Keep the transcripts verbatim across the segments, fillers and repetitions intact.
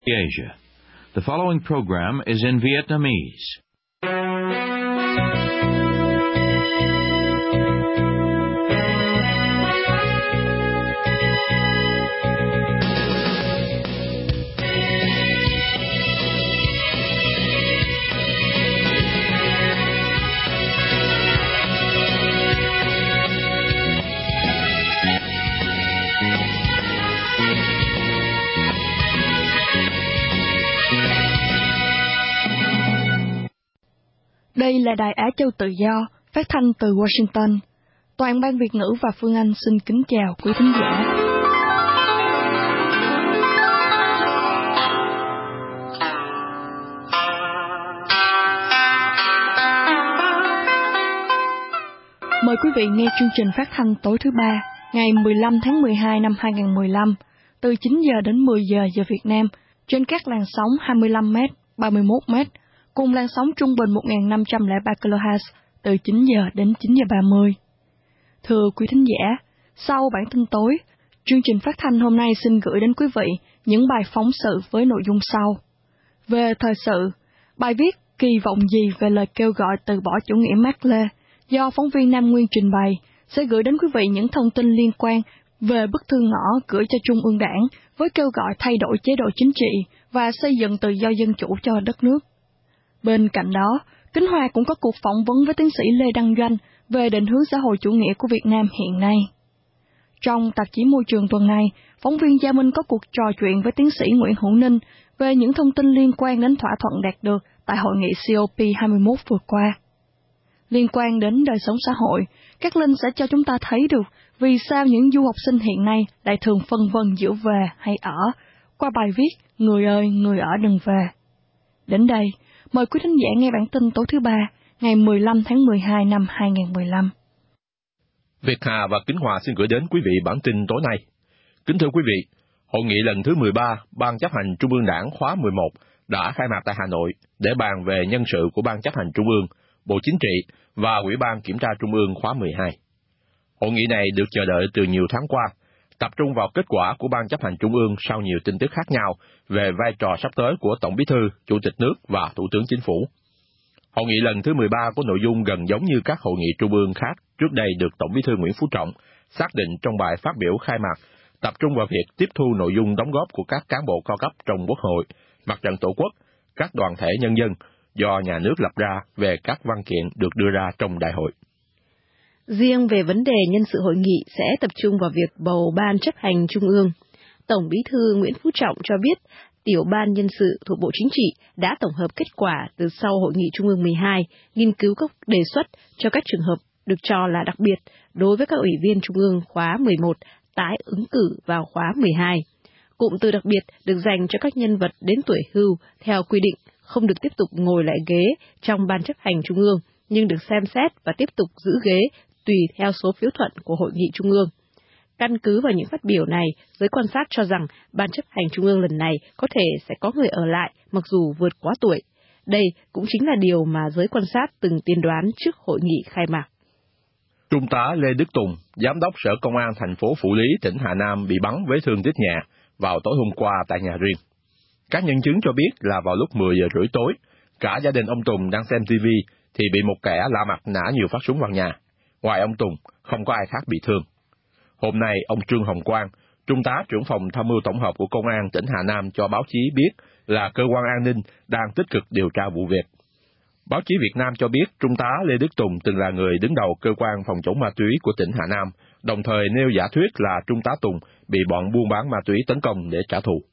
Asia. The following program is in Vietnamese. Đây là Đài Á Châu Tự Do, phát thanh từ Washington. Toàn ban Việt ngữ và Phương Anh xin kính chào quý thính giả. Mời quý vị nghe chương trình phát thanh tối thứ ba, ngày mười lăm tháng mười hai năm hai nghìn không trăm mười lăm, từ chín giờ đến mười giờ giờ Việt Nam, trên các làn sóng hai mươi lăm mét, ba mươi mốt mét, cùng làn sóng trung bình một nghìn năm trăm lẻ ba ki lô héc từ chín giờ đến chín giờ ba mươi. Thưa quý thính giả, sau bản tin tối, chương trình phát thanh hôm nay xin gửi đến quý vị những bài phóng sự với nội dung sau. Về thời sự, bài viết kỳ vọng gì về lời kêu gọi từ bỏ chủ nghĩa Mác Lê do phóng viên Nam Nguyên trình bày sẽ gửi đến quý vị những thông tin liên quan về bức thư ngỏ gửi cho Trung ương Đảng với kêu gọi thay đổi chế độ chính trị và xây dựng tự do dân chủ cho đất nước. Bên cạnh đó, Kính Hoa cũng có cuộc phỏng vấn với tiến sĩ Lê Đăng Doanh về định hướng xã hội chủ nghĩa của Việt Nam hiện nay. Trong tạp chí Môi trường tuần này, phóng viên Gia Minh có cuộc trò chuyện với tiến sĩ Nguyễn Hữu Ninh về những thông tin liên quan đến thỏa thuận đạt được tại hội nghị C O P hai mươi mốt vừa qua. Liên quan đến đời sống xã hội, các Linh sẽ cho chúng ta thấy được vì sao những du học sinh hiện nay lại thường phân vân giữa về hay ở, qua bài viết Người ơi, người ở đừng về. Đến đây, mời quý thính giả nghe bản tin tối thứ ba, ngày mười lăm tháng mười hai năm hai nghìn không trăm mười lăm. Việt Hà và Kính Hòa xin gửi đến quý vị bản tin tối nay. Kính thưa quý vị, hội nghị lần thứ mười ba Ban chấp hành Trung ương Đảng khóa mười một đã khai mạc tại Hà Nội để bàn về nhân sự của Ban chấp hành Trung ương, Bộ Chính trị và Ủy ban Kiểm tra Trung ương khóa mười hai. Hội nghị này được chờ đợi từ nhiều tháng qua, tập trung vào kết quả của Ban chấp hành Trung ương sau nhiều tin tức khác nhau về vai trò sắp tới của Tổng Bí thư, Chủ tịch nước và Thủ tướng Chính phủ. Hội nghị lần thứ mười ba có nội dung gần giống như các hội nghị trung ương khác trước đây được Tổng Bí thư Nguyễn Phú Trọng xác định trong bài phát biểu khai mạc, tập trung vào việc tiếp thu nội dung đóng góp của các cán bộ cao cấp trong Quốc hội, Mặt trận Tổ quốc, các đoàn thể nhân dân do nhà nước lập ra về các văn kiện được đưa ra trong đại hội. Riêng về vấn đề nhân sự hội nghị sẽ tập trung vào việc bầu Ban chấp hành Trung ương. Tổng Bí thư Nguyễn Phú Trọng cho biết, Tiểu ban nhân sự thuộc Bộ Chính trị đã tổng hợp kết quả từ sau Hội nghị Trung ương mười hai, nghiên cứu các đề xuất cho các trường hợp được cho là đặc biệt đối với các ủy viên Trung ương khóa mười một tái ứng cử vào khóa mười hai. Cụm từ đặc biệt được dành cho các nhân vật đến tuổi hưu theo quy định không được tiếp tục ngồi lại ghế trong Ban chấp hành Trung ương, nhưng được xem xét và tiếp tục giữ ghế tùy theo số phiếu thuận của Hội nghị Trung ương. Căn cứ vào những phát biểu này, giới quan sát cho rằng Ban chấp hành Trung ương lần này có thể sẽ có người ở lại mặc dù vượt quá tuổi. Đây cũng chính là điều mà giới quan sát từng tiên đoán trước hội nghị khai mạc. Trung tá Lê Đức Tùng, Giám đốc Sở Công an thành phố Phủ Lý, tỉnh Hà Nam bị bắn với thương tích nhẹ vào tối hôm qua tại nhà riêng. Các nhân chứng cho biết là vào lúc mười giờ rưỡi tối, cả gia đình ông Tùng đang xem ti vi thì bị một kẻ lạ mặt nã nhiều phát súng vào nhà. Ngoài ông Tùng, không có ai khác bị thương. Hôm nay, ông Trương Hồng Quang, Trung tá trưởng phòng tham mưu tổng hợp của Công an tỉnh Hà Nam cho báo chí biết là cơ quan an ninh đang tích cực điều tra vụ việc. Báo chí Việt Nam cho biết Trung tá Lê Đức Tùng từng là người đứng đầu cơ quan phòng chống ma túy của tỉnh Hà Nam, đồng thời nêu giả thuyết là Trung tá Tùng bị bọn buôn bán ma túy tấn công để trả thù.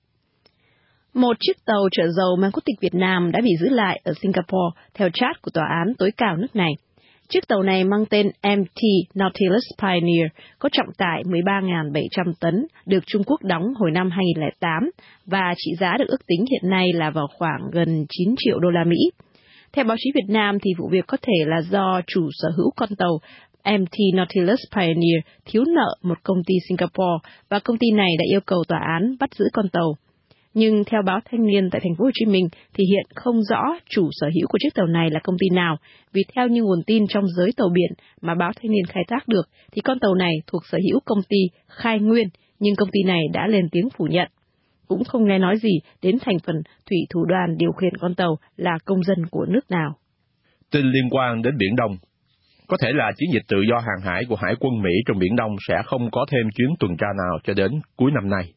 Một chiếc tàu chở dầu mang quốc tịch Việt Nam đã bị giữ lại ở Singapore theo chart của tòa án tối cao nước này. Chiếc tàu này mang tên em tê Nautilus Pioneer, có trọng tải mười ba nghìn bảy trăm tấn, được Trung Quốc đóng hồi năm hai nghìn không trăm lẻ tám và trị giá được ước tính hiện nay là vào khoảng gần chín triệu đô la Mỹ. Theo báo chí Việt Nam thì vụ việc có thể là do chủ sở hữu con tàu em tê Nautilus Pioneer thiếu nợ một công ty Singapore và công ty này đã yêu cầu tòa án bắt giữ con tàu. Nhưng theo báo Thanh niên tại thành phố Hồ Chí Minh thì hiện không rõ chủ sở hữu của chiếc tàu này là công ty nào, vì theo như nguồn tin trong giới tàu biển mà báo Thanh niên khai thác được thì con tàu này thuộc sở hữu công ty Khai Nguyên, nhưng công ty này đã lên tiếng phủ nhận. cũng không nghe nói gì đến thành phần thủy thủ đoàn điều khiển con tàu là công dân của nước nào. Tin liên quan đến Biển Đông. Có thể là chiến dịch tự do hàng hải của Hải quân Mỹ trong Biển Đông sẽ không có thêm chuyến tuần tra nào cho đến cuối năm nay.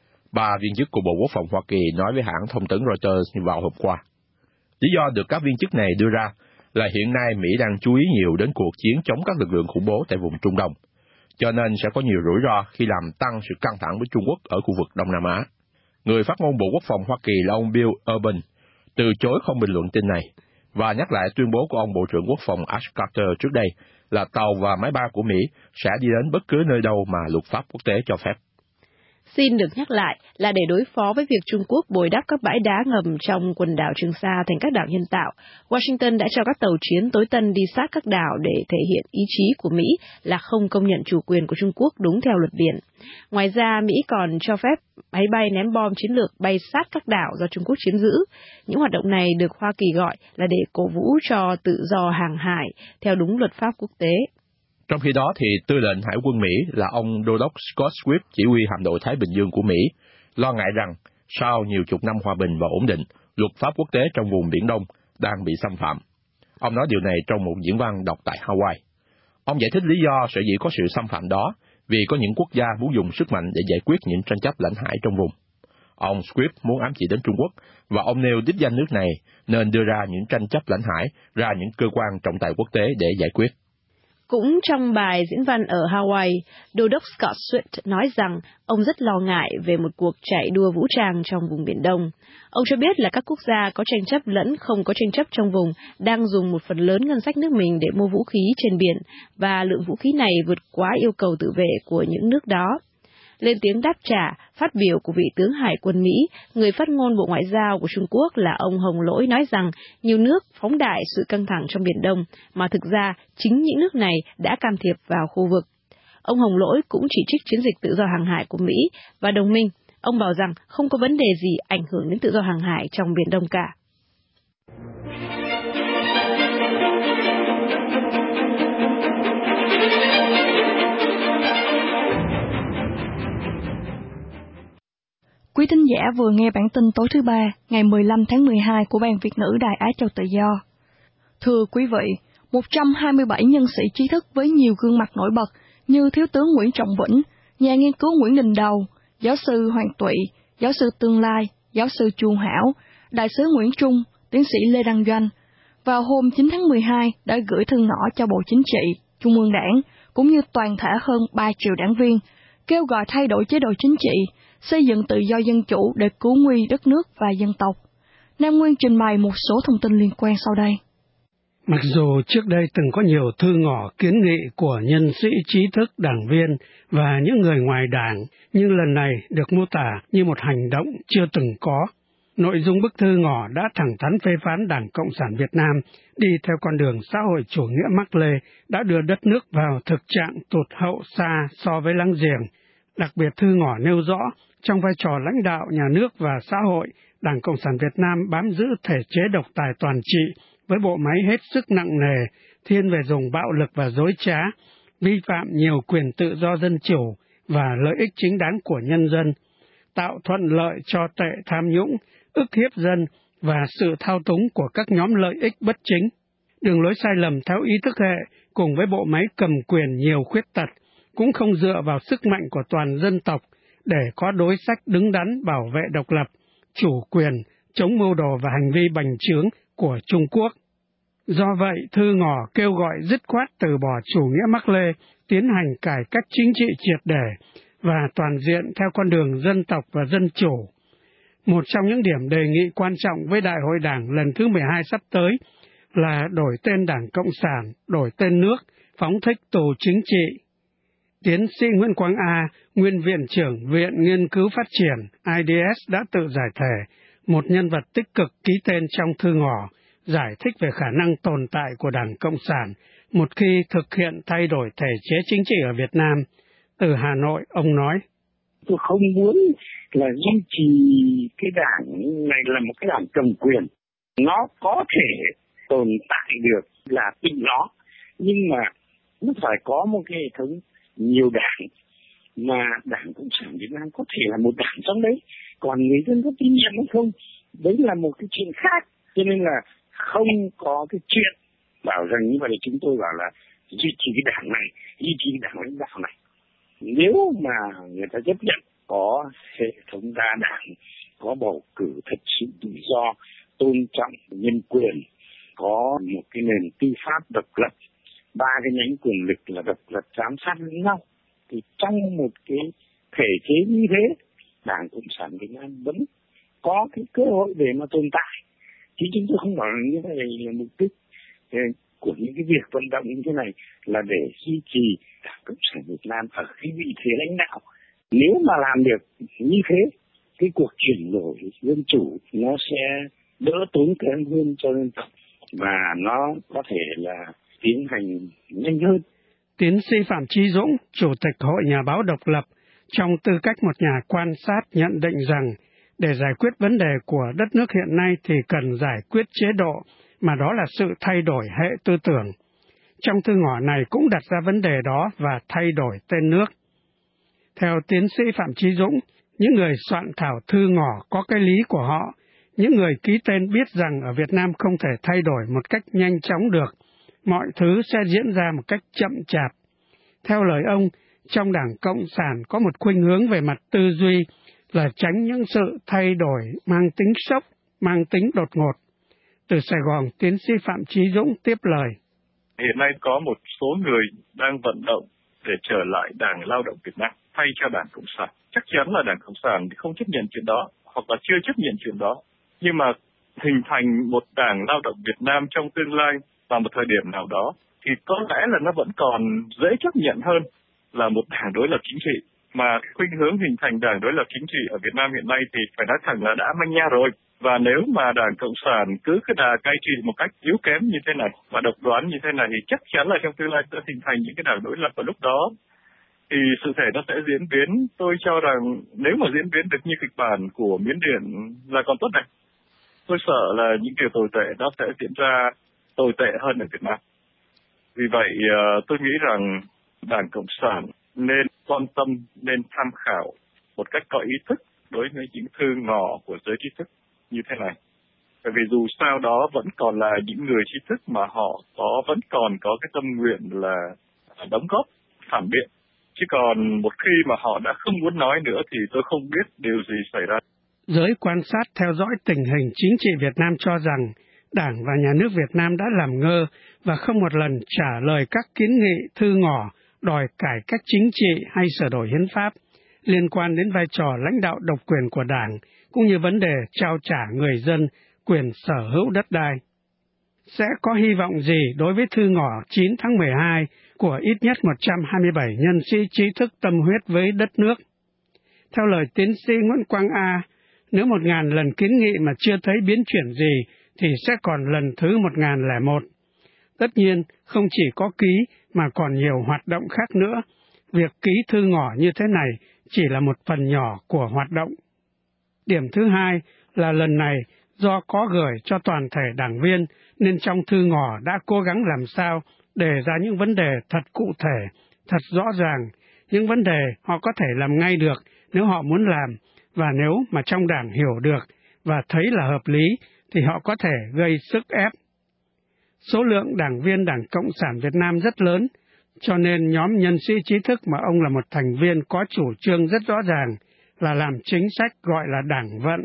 Ba viên chức của Bộ Quốc phòng Hoa Kỳ nói với hãng thông tấn Reuters vào hôm qua. Lý do được các viên chức này đưa ra là hiện nay Mỹ đang chú ý nhiều đến cuộc chiến chống các lực lượng khủng bố tại vùng Trung Đông, cho nên sẽ có nhiều rủi ro khi làm tăng sự căng thẳng với Trung Quốc ở khu vực Đông Nam Á. Người phát ngôn Bộ Quốc phòng Hoa Kỳ là ông Bill Urban từ chối không bình luận tin này, và nhắc lại tuyên bố của ông Bộ trưởng Quốc phòng Ash Carter trước đây là tàu và máy bay của Mỹ sẽ đi đến bất cứ nơi đâu mà luật pháp quốc tế cho phép. Xin được nhắc lại là để đối phó với việc Trung Quốc bồi đắp các bãi đá ngầm trong quần đảo Trường Sa thành các đảo nhân tạo, Washington đã cho các tàu chiến tối tân đi sát các đảo để thể hiện ý chí của Mỹ là không công nhận chủ quyền của Trung Quốc đúng theo luật biển. Ngoài ra, Mỹ còn cho phép máy bay ném bom chiến lược bay sát các đảo do Trung Quốc chiếm giữ. Những hoạt động này được Hoa Kỳ gọi là để cổ vũ cho tự do hàng hải theo đúng luật pháp quốc tế. Trong khi đó, thì tư lệnh Hải quân Mỹ là ông Đô đốc Scott Swift, chỉ huy hạm đội Thái Bình Dương của Mỹ, lo ngại rằng sau nhiều chục năm hòa bình và ổn định, luật pháp quốc tế trong vùng Biển Đông đang bị xâm phạm. Ông nói điều này trong một diễn văn đọc tại Hawaii. Ông giải thích lý do sở dĩ có sự xâm phạm đó vì có những quốc gia muốn dùng sức mạnh để giải quyết những tranh chấp lãnh hải trong vùng. Ông Swift muốn ám chỉ đến Trung Quốc, và ông nêu đích danh nước này nên đưa ra những tranh chấp lãnh hải ra những cơ quan trọng tài quốc tế để giải quyết. Cũng trong bài diễn văn ở Hawaii, Đô đốc Scott Swift nói rằng ông rất lo ngại về một cuộc chạy đua vũ trang trong vùng Biển Đông. Ông cho biết là các quốc gia có tranh chấp lẫn không có tranh chấp trong vùng đang dùng một phần lớn ngân sách nước mình để mua vũ khí trên biển, và lượng vũ khí này vượt quá yêu cầu tự vệ của những nước đó. Lên tiếng đáp trả phát biểu của vị tướng Hải quân Mỹ, người phát ngôn Bộ Ngoại giao của Trung Quốc là ông Hồng Lỗi nói rằng nhiều nước phóng đại sự căng thẳng trong Biển Đông, mà thực ra chính những nước này đã can thiệp vào khu vực. Ông Hồng Lỗi cũng chỉ trích chiến dịch tự do hàng hải của Mỹ và đồng minh. Ông bảo rằng không có vấn đề gì ảnh hưởng đến tự do hàng hải trong Biển Đông cả. Quý thính giả vừa nghe bản tin tối thứ ba, ngày mười lăm tháng mười hai của Ban Việt ngữ Đài Á Châu Tự Do. Thưa quý vị, một trăm hai mươi bảy nhân sĩ trí thức với nhiều gương mặt nổi bật như Thiếu tướng Nguyễn Trọng Vĩnh, nhà nghiên cứu Nguyễn Đình Đầu, giáo sư Hoàng Tụy, giáo sư Tương Lai, giáo sư Chu Hảo, đại sứ Nguyễn Trung, tiến sĩ Lê Đăng Doanh, vào hôm chín tháng mười hai đã gửi thư ngõ cho Bộ Chính trị, Trung ương Đảng, cũng như toàn thể hơn ba triệu đảng viên, kêu gọi thay đổi chế độ chính trị, xây dựng tự do dân chủ để cứu nguy đất nước và dân tộc. Nam Nguyên trình bày một số thông tin liên quan sau đây. Mặc dù trước đây từng có nhiều thư ngỏ kiến nghị của nhân sĩ trí thức, đảng viên và những người ngoài đảng, nhưng lần này được mô tả như một hành động chưa từng có. Nội dung bức thư ngỏ đã thẳng thắn phê phán Đảng Cộng sản Việt Nam đi theo con đường xã hội chủ nghĩa Mác Lê đã đưa đất nước vào thực trạng tụt hậu xa so với láng giềng. Đặc biệt thư ngỏ nêu rõ, trong vai trò lãnh đạo nhà nước và xã hội, Đảng Cộng sản Việt Nam bám giữ thể chế độc tài toàn trị với bộ máy hết sức nặng nề, thiên về dùng bạo lực và dối trá, vi phạm nhiều quyền tự do dân chủ và lợi ích chính đáng của nhân dân, tạo thuận lợi cho tệ tham nhũng, ức hiếp dân và sự thao túng của các nhóm lợi ích bất chính. Đường lối sai lầm theo ý thức hệ cùng với bộ máy cầm quyền nhiều khuyết tật cũng không dựa vào sức mạnh của toàn dân tộc để có đối sách đứng đắn bảo vệ độc lập, chủ quyền, chống mưu đồ và hành vi bành trướng của Trung Quốc. Do vậy, thư ngỏ kêu gọi dứt khoát từ bỏ chủ nghĩa Mác Lê, tiến hành cải cách chính trị triệt để và toàn diện theo con đường dân tộc và dân chủ. Một trong những điểm đề nghị quan trọng với Đại hội Đảng lần thứ mười hai sắp tới là đổi tên Đảng Cộng sản, đổi tên nước, phóng thích tù chính trị. Tiến sĩ Nguyễn Quang A, nguyên viện trưởng Viện Nghiên cứu Phát triển I D S đã tự giải thể, một nhân vật tích cực ký tên trong thư ngỏ, giải thích về khả năng tồn tại của Đảng Cộng sản một khi thực hiện thay đổi thể chế chính trị ở Việt Nam. Từ Hà Nội, ông nói: Tôi không muốn là duy trì cái đảng này là một cái đảng cầm quyền. Nó có thể tồn tại được là tùy nó, nhưng mà nó phải có một cái hệ thống nhiều đảng mà Đảng Cộng sản Việt Nam có thể là một đảng trong đấy, còn người dân có tín nhiệm hay không, đấy là một cái chuyện khác. Cho nên là không có cái chuyện bảo rằng như vậy là chúng tôi bảo là duy trì cái đảng này, duy trì cái đảng lãnh đạo này. Nếu mà người ta chấp nhận có hệ thống đa đảng, có bầu cử thật sự tự do, tôn trọng nhân quyền, có một cái nền tư pháp độc lập, ba cái nhánh quyền lực là độc lập giám sát lẫn nhau, thì trong một cái thể chế như thế, Đảng Cộng sản Việt Nam vẫn có cái cơ hội để mà tồn tại. Chứ chúng tôi không bảo là như vậy là mục đích của những cái việc vận động như thế này là để duy trì Đảng Cộng sản Việt Nam ở cái vị thế lãnh đạo. Nếu mà làm được như thế, cái cuộc chuyển đổi dân chủ nó sẽ đỡ tốn kém hơn cho dân tộc và nó có thể là tiến hành nhanh hơn. Tiến sĩ Phạm Chí Dũng, Chủ tịch Hội Nhà báo độc lập, trong tư cách một nhà quan sát nhận định rằng để giải quyết vấn đề của đất nước hiện nay thì cần giải quyết chế độ, mà đó là sự thay đổi hệ tư tưởng. Trong thư ngỏ này cũng đặt ra vấn đề đó và thay đổi tên nước. Theo tiến sĩ Phạm Chí Dũng, những người soạn thảo thư ngỏ có cái lý của họ, những người ký tên biết rằng ở Việt Nam không thể thay đổi một cách nhanh chóng được, mọi thứ sẽ diễn ra một cách chậm chạp. Theo lời ông, trong Đảng Cộng sản có một khuynh hướng về mặt tư duy là tránh những sự thay đổi mang tính sốc, mang tính đột ngột. Từ Sài Gòn, tiến sĩ Phạm Chí Dũng tiếp lời. Hiện nay có một số người đang vận động để trở lại Đảng Lao động Việt Nam thay cho Đảng Cộng sản. Chắc chắn là Đảng Cộng sản không chấp nhận chuyện đó, hoặc là chưa chấp nhận chuyện đó. Nhưng mà hình thành một Đảng Lao động Việt Nam trong tương lai vào một thời điểm nào đó, thì có lẽ là nó vẫn còn dễ chấp nhận hơn là một đảng đối lập chính trị. Mà khuynh hướng hình thành đảng đối lập chính trị ở Việt Nam hiện nay thì phải nói thẳng là đã manh nha rồi. Và nếu mà Đảng Cộng sản cứ cái đà cai trị một cách yếu kém như thế này và độc đoán như thế này thì chắc chắn là trong tương lai sẽ hình thành những cái đảng đối lập, và lúc đó thì sự thể nó sẽ diễn biến. Tôi cho rằng nếu mà diễn biến được như kịch bản của Miến Điện là còn tốt này. Tôi sợ là những điều tồi tệ nó sẽ diễn ra tồi tệ hơn ở Việt Nam. Vì vậy tôi nghĩ rằng Đảng Cộng sản nên quan tâm, nên tham khảo một cách có ý thức đối với những thư ngỏ của giới trí thức như thế này. Bởi vì dù sao đó vẫn còn là những người trí thức mà họ có vẫn còn có cái tâm nguyện là đóng góp, phản biện. Chứ còn một khi mà họ đã không muốn nói nữa thì tôi không biết điều gì xảy ra. Giới quan sát theo dõi tình hình chính trị Việt Nam cho rằng Đảng và Nhà nước Việt Nam đã làm ngơ và không một lần trả lời các kiến nghị thư ngỏ đòi cải cách chính trị hay sửa đổi hiến pháp liên quan đến vai trò lãnh đạo độc quyền của Đảng, cũng như vấn đề trao trả người dân quyền sở hữu đất đai. Sẽ có hy vọng gì đối với thư ngỏ chín tháng mười hai của ít nhất một trăm hai mươi bảy nhân sĩ trí thức tâm huyết với đất nước? Theo lời tiến sĩ Nguyễn Quang A, nếu một ngàn lần kiến nghị mà chưa thấy biến chuyển gì, thì sẽ còn lần thứ một ngàn lẻ một. Tất nhiên, không chỉ có ký mà còn nhiều hoạt động khác nữa. Việc ký thư ngỏ như thế này chỉ là một phần nhỏ của hoạt động. Điểm thứ hai là lần này do có gửi cho toàn thể đảng viên nên trong thư ngỏ đã cố gắng làm sao đề ra những vấn đề thật cụ thể, thật rõ ràng, những vấn đề họ có thể làm ngay được nếu họ muốn làm, và nếu mà trong đảng hiểu được và thấy là hợp lý thì họ có thể gây sức ép. Số lượng đảng viên Đảng Cộng sản Việt Nam rất lớn, cho nên nhóm nhân sĩ trí thức mà ông là một thành viên có chủ trương rất rõ ràng là làm chính sách gọi là đảng vận.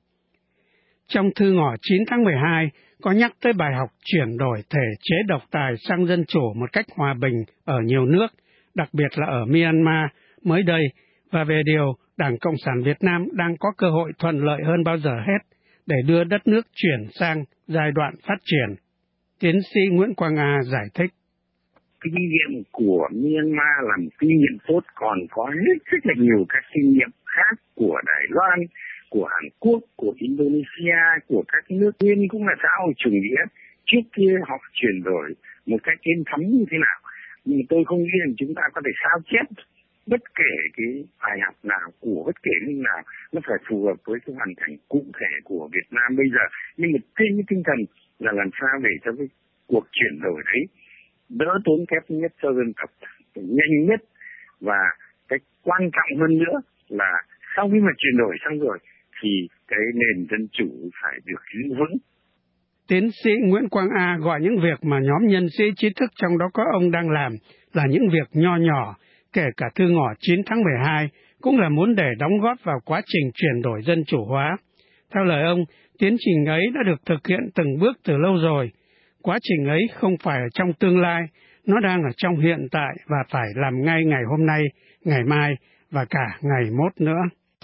Trong thư ngỏ chín tháng mười hai có nhắc tới bài học chuyển đổi thể chế độc tài sang dân chủ một cách hòa bình ở nhiều nước, đặc biệt là ở Myanmar mới đây, và về điều Đảng Cộng sản Việt Nam đang có cơ hội thuận lợi hơn bao giờ hết để đưa đất nước chuyển sang giai đoạn phát triển. Tiến sĩ Nguyễn Quang A giải thích. Kinh nghiệm của Myanmar là một kinh nghiệm tốt, còn có rất, rất là nhiều các kinh nghiệm khác của Đài Loan, của Hàn Quốc, của Indonesia, của các nước nguyên cũng là xã hội chủ nghĩa. Trước kia họ chuyển đổi một cách êm thấm như thế nào. Nhưng mà tôi không nghĩ rằng chúng ta có thể sao chép bất kể cái bài học nào của bất kể nước nào, nó phải phù hợp với cái hoàn cảnh cụ thể của Việt Nam bây giờ. Nhưng mà trên cái tinh thần là làm sao để cho cái cuộc chuyển đổi đấy đỡ tốn kém nhất cho dân tộc, nhanh nhất và cái quan trọng hơn nữa là sau khi mà chuyển đổi xong rồi thì cái nền dân chủ phải được giữ vững. Tiến sĩ Nguyễn Quang A gọi những việc mà nhóm nhân sĩ trí thức trong đó có ông đang làm là những việc nho nhỏ, kể cả thư ngỏ chín tháng mười hai cũng là muốn để đóng góp vào quá trình chuyển đổi dân chủ hóa. Theo lời ông, tiến trình ấy đã được thực hiện từng bước từ lâu rồi. Quá trình ấy không phải ở trong tương lai, nó đang ở trong hiện tại và phải làm ngay ngày hôm nay, ngày mai và cả ngày mốt nữa.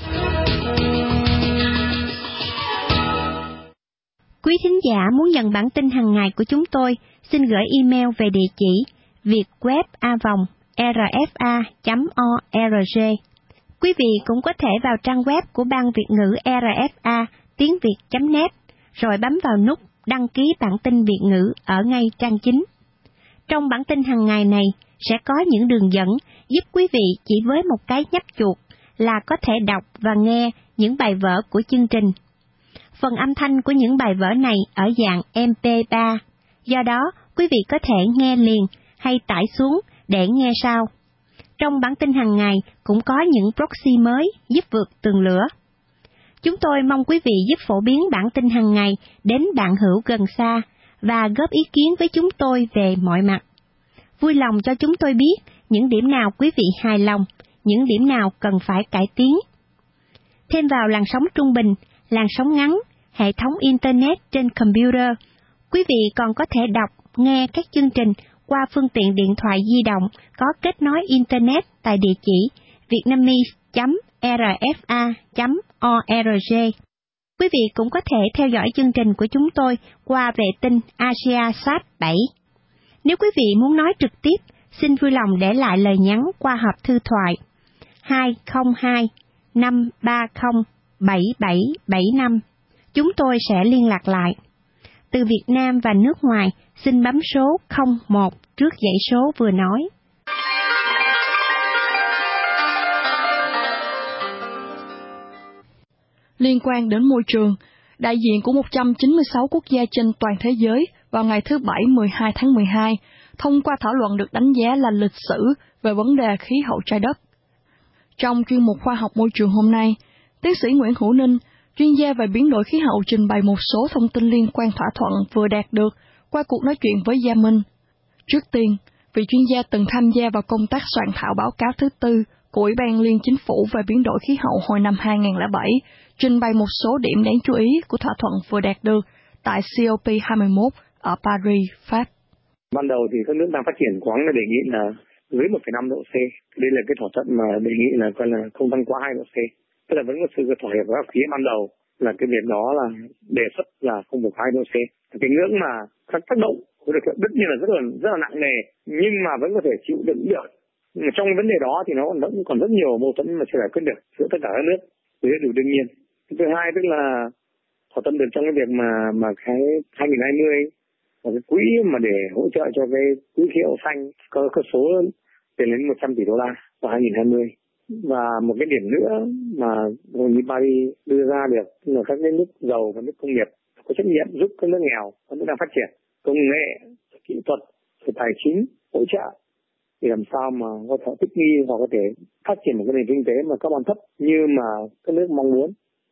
Quý thính giả muốn nhận bản tin hàng ngày của chúng tôi, xin gửi email về địa chỉ vietweb a vòng r f a chấm org. Quý vị cũng có thể vào trang web của Ban Việt ngữ rờ ép a tiếng việt chấm net, rồi bấm vào nút đăng ký bản tin Việt ngữ ở ngay trang chính. Trong bản tin hàng ngày này sẽ có những đường dẫn giúp quý vị chỉ với một cái nhấp chuột là có thể đọc và nghe những bài vở của chương trình. Phần âm thanh của những bài vở này ở dạng em pê ba, do đó quý vị có thể nghe liền hay tải xuống để nghe sau. Trong bản tin hàng ngày cũng có những proxy mới giúp vượt tường lửa. Chúng tôi mong quý vị giúp phổ biến bản tin hàng ngày đến bạn hữu gần xa và góp ý kiến với chúng tôi về mọi mặt. Vui lòng cho chúng tôi biết những điểm nào quý vị hài lòng, những điểm nào cần phải cải tiến. Thêm vào làn sóng trung bình, làn sóng ngắn, hệ thống Internet trên computer, quý vị còn có thể đọc, nghe các chương trình qua phương tiện điện thoại di động có kết nối Internet tại địa chỉ vietnamese chấm r f a chấm org. Quý vị cũng có thể theo dõi chương trình của chúng tôi qua vệ tinh AsiaSat bảy. Nếu quý vị muốn nói trực tiếp, xin vui lòng để lại lời nhắn qua hộp thư thoại hai không hai năm ba không bảy bảy bảy năm. Chúng tôi sẽ liên lạc lại. Từ Việt Nam và nước ngoài, xin bấm số không một trước dãy số vừa nói. Liên quan đến môi trường, đại diện của một trăm chín mươi sáu quốc gia trên toàn thế giới vào ngày thứ Bảy mười hai tháng mười hai thông qua thảo luận được đánh giá là lịch sử về vấn đề khí hậu trái đất. Trong chuyên mục khoa học môi trường hôm nay, tiến sĩ Nguyễn Hữu Ninh, chuyên gia về biến đổi khí hậu trình bày một số thông tin liên quan thỏa thuận vừa đạt được qua cuộc nói chuyện với Gia Minh. Trước tiên, vị chuyên gia từng tham gia vào công tác soạn thảo báo cáo thứ tư của Ủy ban Liên Chính phủ về biến đổi khí hậu hồi năm hai không không bảy, trình bày một số điểm đáng chú ý của thỏa thuận vừa đạt được tại C O P hai mươi mốt ở Paris, Pháp. Ban đầu thì các nước đang phát triển khoáng là đề nghị là dưới một phẩy năm độ C. Đây là cái thỏa thuận mà đề nghị là coi là không tăng quá hai độ C. Tức là vẫn có sự thỏa hiệp với phía ban đầu là cái việc đó là đề xuất là không vượt hai độ C. Cái ngưỡng mà các tác động của điều kiện tất nhiên là rất là rất là nặng nề, nhưng mà vẫn có thể chịu đựng được. Nhưng trong vấn đề đó thì nó vẫn còn rất nhiều mâu thuẫn mà chưa giải quyết được giữa tất cả các nước, với điều đương nhiên. Thứ hai tức là thỏa thuận được trong cái việc mà mà cái hai không hai không và cái quỹ mà để hỗ trợ cho cái quỹ khí hậu xanh có, có số tiền đến một trăm tỷ đô la vào hai không hai không. Và một cái điểm nữa mà hội nghị Paris đưa ra được là các cái nước giàu và nước công nghiệp có trách nhiệm giúp các nước nghèo, các nước đang phát triển công nghệ, kỹ thuật, tài chính hỗ trợ để làm sao mà có thể thích nghi và có thể phát triển một cái nền kinh tế mà carbon thấp như mà các nước mong muốn.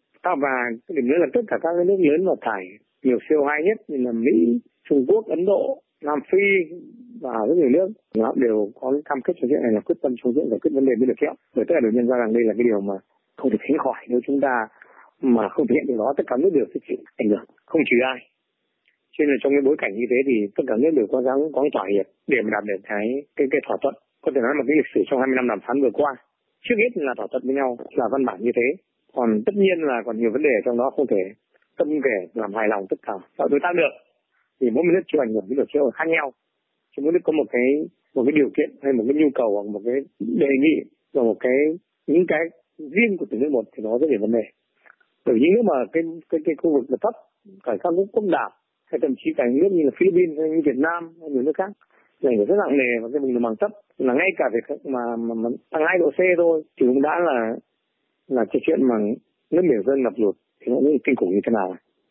Và cái điểm nữa là tất cả các cái nước lớn mà thải nhiều C O hai nhất như là Mỹ, Trung Quốc, Ấn Độ, Nam Phi và rất nhiều nước họ đều có cái cam kết trong chuyện này là quyết tâm trong chuyện giải quyết vấn đề biến đổi khí hậu. Bởi tất cả đều nhận ra rằng đây là cái điều mà không thể tránh khỏi, nếu chúng ta mà không thực hiện điều đó tất cả nước đều sẽ chịu ảnh hưởng, không trừ ai. Cho nên là trong cái bối cảnh như thế thì tất cả nước đều có gắng có thỏa hiệp để mà đạt được cái cái cái thỏa thuận. Có thể nói là cái lịch sử trong hai mươi năm đàm phán vừa qua, trước hết là thỏa thuận với nhau là văn bản như thế. Còn tất nhiên là còn nhiều vấn đề trong đó không thể tâm kể làm hài lòng tất cả mọi đối tác được. Thì mỗi nước chịu ảnh hưởng biến đổi khí hậu khác nhau. Chứ mỗi nước có một cái một cái điều kiện hay một cái nhu cầu hoặc một cái đề nghị và một cái những cái riêng của từng nước một thì nó rất nhiều vấn đề. Bởi những nước mà cái cái cái khu vực là thấp, cả các nước quốc đảo hay thậm chí cả những nước như là Philippines hay như Việt Nam hay nhiều nước khác thì ảnh hưởng rất nặng nề vào cái vùng đồng bằng thấp, là ngay cả việc mà mà, mà tăng hai độ C thôi thì cũng đã là là cái chuyện mà nước biển dân ngập lụt thì nó cũng kinh khủng như thế nào.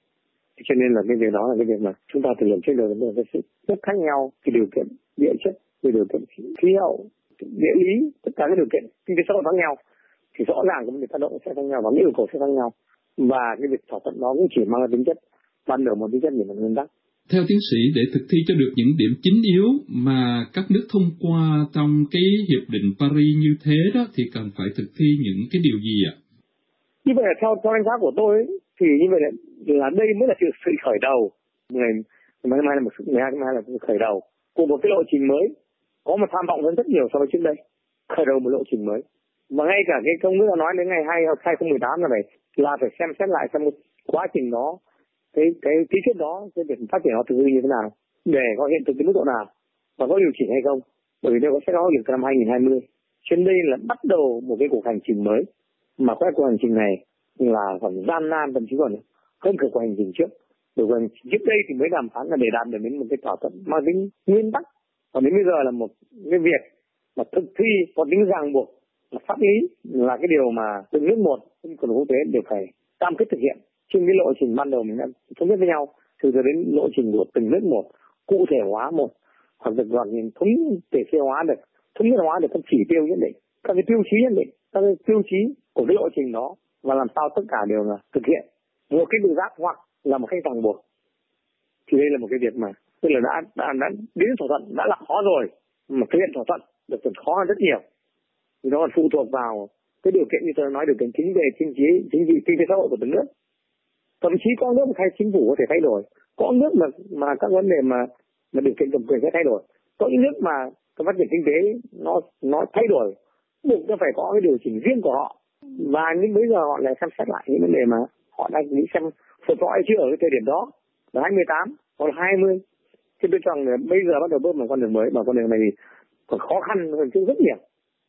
Cho nên là cái việc đó là cái việc mà chúng ta phải lường trước được vấn đề cái sự rất khác nhau cái điều kiện địa chất, cái điều kiện khí hậu, địa lý, tất cả các điều kiện kinh tế xã hội khác nhau thì rõ ràng cái vấn đề tác động sẽ khác nhau và những yêu cầu sẽ khác nhau, và cái việc thỏa thuận đó cũng chỉ mang tính chất ban đầu một tính chất điểm nguyên tắc. Theo tiến sĩ, để thực thi cho được những điểm chính yếu mà các nước thông qua trong cái hiệp định Paris như thế đó thì cần phải thực thi những cái điều gì ạ? Như vậy là theo theo đánh giá của tôi ấy, thì như vậy là, là đây mới là sự, sự khởi đầu. Ngày ngày mai là một ngày mai là sự khởi đầu của một cái lộ trình mới, có một tham vọng hơn rất nhiều so với trước đây, khởi đầu một lộ trình mới. Và ngay cả cái công ước nói đến ngày hai không một tám là phải là phải xem xét lại trong quá trình đó, cái cái ký kết đó, cái việc phát triển nó thực hư như thế nào, để có hiện thực đến mức độ nào và có điều chỉnh hay không. Bởi vì đây có sẽ có được năm hai không hai không. Trên đây là bắt đầu một cái cuộc hành trình mới, mà cái cuộc hành trình này là còn gian nan, thậm chí còn hơn cả cuộc hành trình trước. Bởi vì trước đây thì mới đàm phán là để đạt được đến một cái thỏa thuận mang tính nguyên tắc, còn đến bây giờ là một cái việc mà thực thi có tính ràng buộc là pháp lý, là cái điều mà từng nước một, còn quốc tế đều phải cam kết thực hiện. Trên cái lộ trình ban đầu mình đã thống nhất với nhau, từ giờ đến lộ trình của từng nước một, cụ thể hóa một, hoặc được gọi là thống thể chế hóa được, thống nhất hóa được các chỉ tiêu nhất định, các cái tiêu chí nhất định, các cái tiêu chí của cái lộ trình đó, và làm sao tất cả đều là thực hiện một cái tự giác hoặc là một cách ràng buộc. Thì đây là một cái việc mà tức là đã đã, đã đến thỏa thuận đã là khó rồi, mà thực hiện thỏa thuận được còn khó hơn rất nhiều. Thì nó còn phụ thuộc vào cái điều kiện như tôi nói, điều kiện chính về chính trị, chính trị kinh tế xã hội của từng nước. Thậm chí có nước thay chính phủ có thể thay đổi, có nước mà mà các vấn đề mà mà điều kiện cầm quyền sẽ thay đổi, có những nước mà cái phát triển kinh tế nó nó thay đổi, buộc nó phải có cái điều chỉnh riêng của họ. Và nhưng bây giờ họ lại xem xét lại những vấn đề mà họ đang nghĩ xem phù hợp hay chưa ở cái thời điểm đó, là hai mươi tám hoặc là hai mươi. Thì tôi cho rằng bây giờ bắt đầu bước một con đường mới, mà con đường này thì còn khó khăn hơn trước rất nhiều.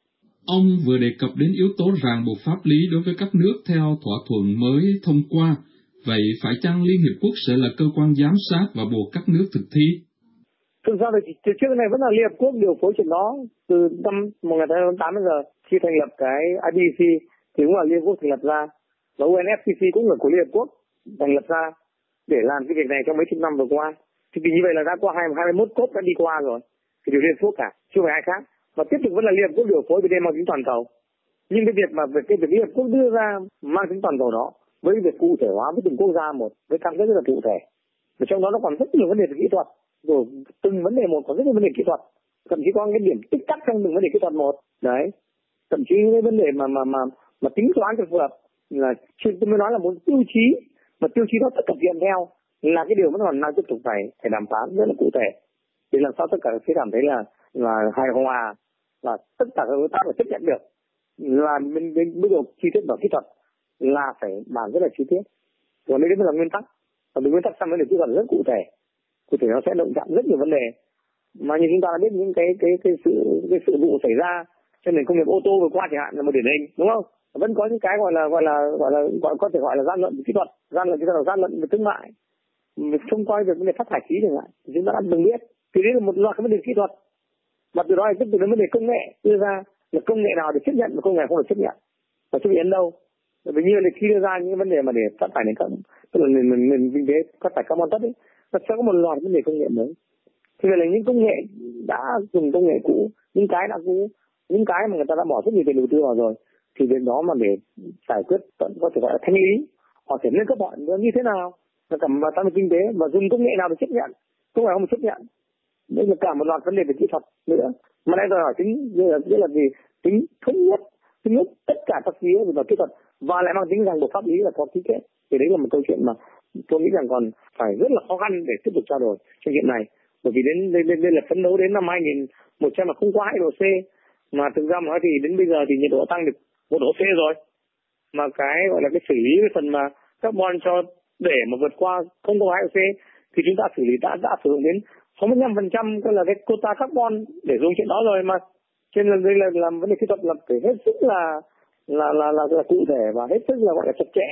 Ông vừa đề cập đến yếu tố ràng buộc pháp lý đối với các nước theo thỏa thuận mới thông qua. Vậy phải chăng Liên Hiệp Quốc sẽ là cơ quan giám sát và buộc các nước thực thi? Thực ra thì từ trước này vẫn là Liên Hiệp Quốc điều phối chuyện đó. Từ năm một nghìn chín trăm tám mươi giờ, khi thành lập cái i pê xê thì cũng là Liên Hiệp Quốc thành lập ra, và u en ép xê xê cũng là của Liên Hiệp Quốc thành lập ra để làm cái việc này trong mấy chục năm vừa qua. Thì như vậy là đã qua hai mươi mốt cốp đã đi qua rồi, thì đều Liên Hiệp Quốc cả, chứ không phải ai khác. Và tiếp tục vẫn là Liên Hiệp Quốc điều phối với mang tính toàn cầu. Nhưng cái việc mà việc cái việc Liên Hiệp Quốc đưa ra mang tính toàn cầu đó, với việc cụ thể hóa với từng quốc gia một, với cam kết rất là cụ thể. Và trong đó nó còn rất nhiều vấn đề về kỹ thuật, rồi từng vấn đề một có rất nhiều vấn đề kỹ thuật, thậm chí có cái điểm tích tắc trong từng vấn đề kỹ thuật một. Đấy, thậm chí cái vấn đề mà mà mà mà tính toán cho phù hợp là tôi mới nói là một tiêu chí, mà tiêu chí đó tất cả hiện theo là cái điều vẫn còn đang tiếp tục phải phải đàm phán rất là cụ thể để làm sao tất cả phía cảm thấy là là hài hòa, và tất cả các đối tác phải chấp nhận được là bên bên mức độ chi tiết và kỹ thuật là phải bàn rất là chi tiết. Còn đây mới là nguyên tắc, và từ nguyên tắc sang vấn đề kỹ thuật rất cụ thể, cụ thể nó sẽ động chạm rất nhiều vấn đề. Mà như chúng ta đã biết những cái cái cái sự cái sự vụ xảy ra trên nền công nghiệp ô tô vừa qua chẳng hạn là một điển hình, đúng không? Vẫn có những cái gọi là gọi là gọi là gọi có thể gọi là gian lận về kỹ thuật, gian lận kỹ thuật là gian lận về thương mại, không coi được vấn đề phát thải khí chẳng hạn, chúng ta đã từng biết. Thì đấy là một loạt cái vấn đề kỹ thuật, và từ đó tiếp tục đến vấn đề công nghệ đưa ra là công nghệ nào được chấp nhận và công nghệ không được chấp nhận, và chấp nhận đâu. Bởi vì như là khi đưa ra những vấn đề mà để phát thải nền carbon, tức là nền nền kinh tế phát thải carbon thấp ấy, nó sẽ có một loạt vấn đề công nghệ mới. Thì vậy là những công nghệ đã dùng công nghệ cũ, những cái đã cũ, những cái mà người ta đã bỏ rất nhiều tiền đầu tư vào rồi, thì việc đó mà để giải quyết có thể gọi là thanh lý, họ thể nâng cấp họ như thế nào, là cả mà tăng kinh tế và dùng công nghệ nào để chấp nhận, công nghệ không chấp nhận. Đây là cả một loạt vấn đề về kỹ thuật nữa, mà đây đòi hỏi tính rất là gì tính thống nhất, thống nhất tất cả các phía về mặt kỹ thuật, và lại mang tính rằng bộ pháp lý là có ký kết. Thì đấy là một câu chuyện mà tôi nghĩ rằng còn phải rất là khó khăn để tiếp tục trao đổi trong chuyện này, bởi vì đến đây, đây, đây là phấn đấu đến năm hai nghìn một trăm mà không quá hai độ C, mà thực ra mà nói thì đến bây giờ thì nhiệt độ tăng được một độ C rồi, mà cái gọi là cái xử lý cái phần mà carbon cho để mà vượt qua không có hai độ C thì chúng ta xử lý đã đã sử dụng đến sáu mươi lăm phần trăm cái là cái quota carbon để dùng chuyện đó rồi, mà trên là đây là làm vấn đề kỹ thuật là phải hết sức là là là là, là cụ thể và hết sức là gọi là chặt chẽ,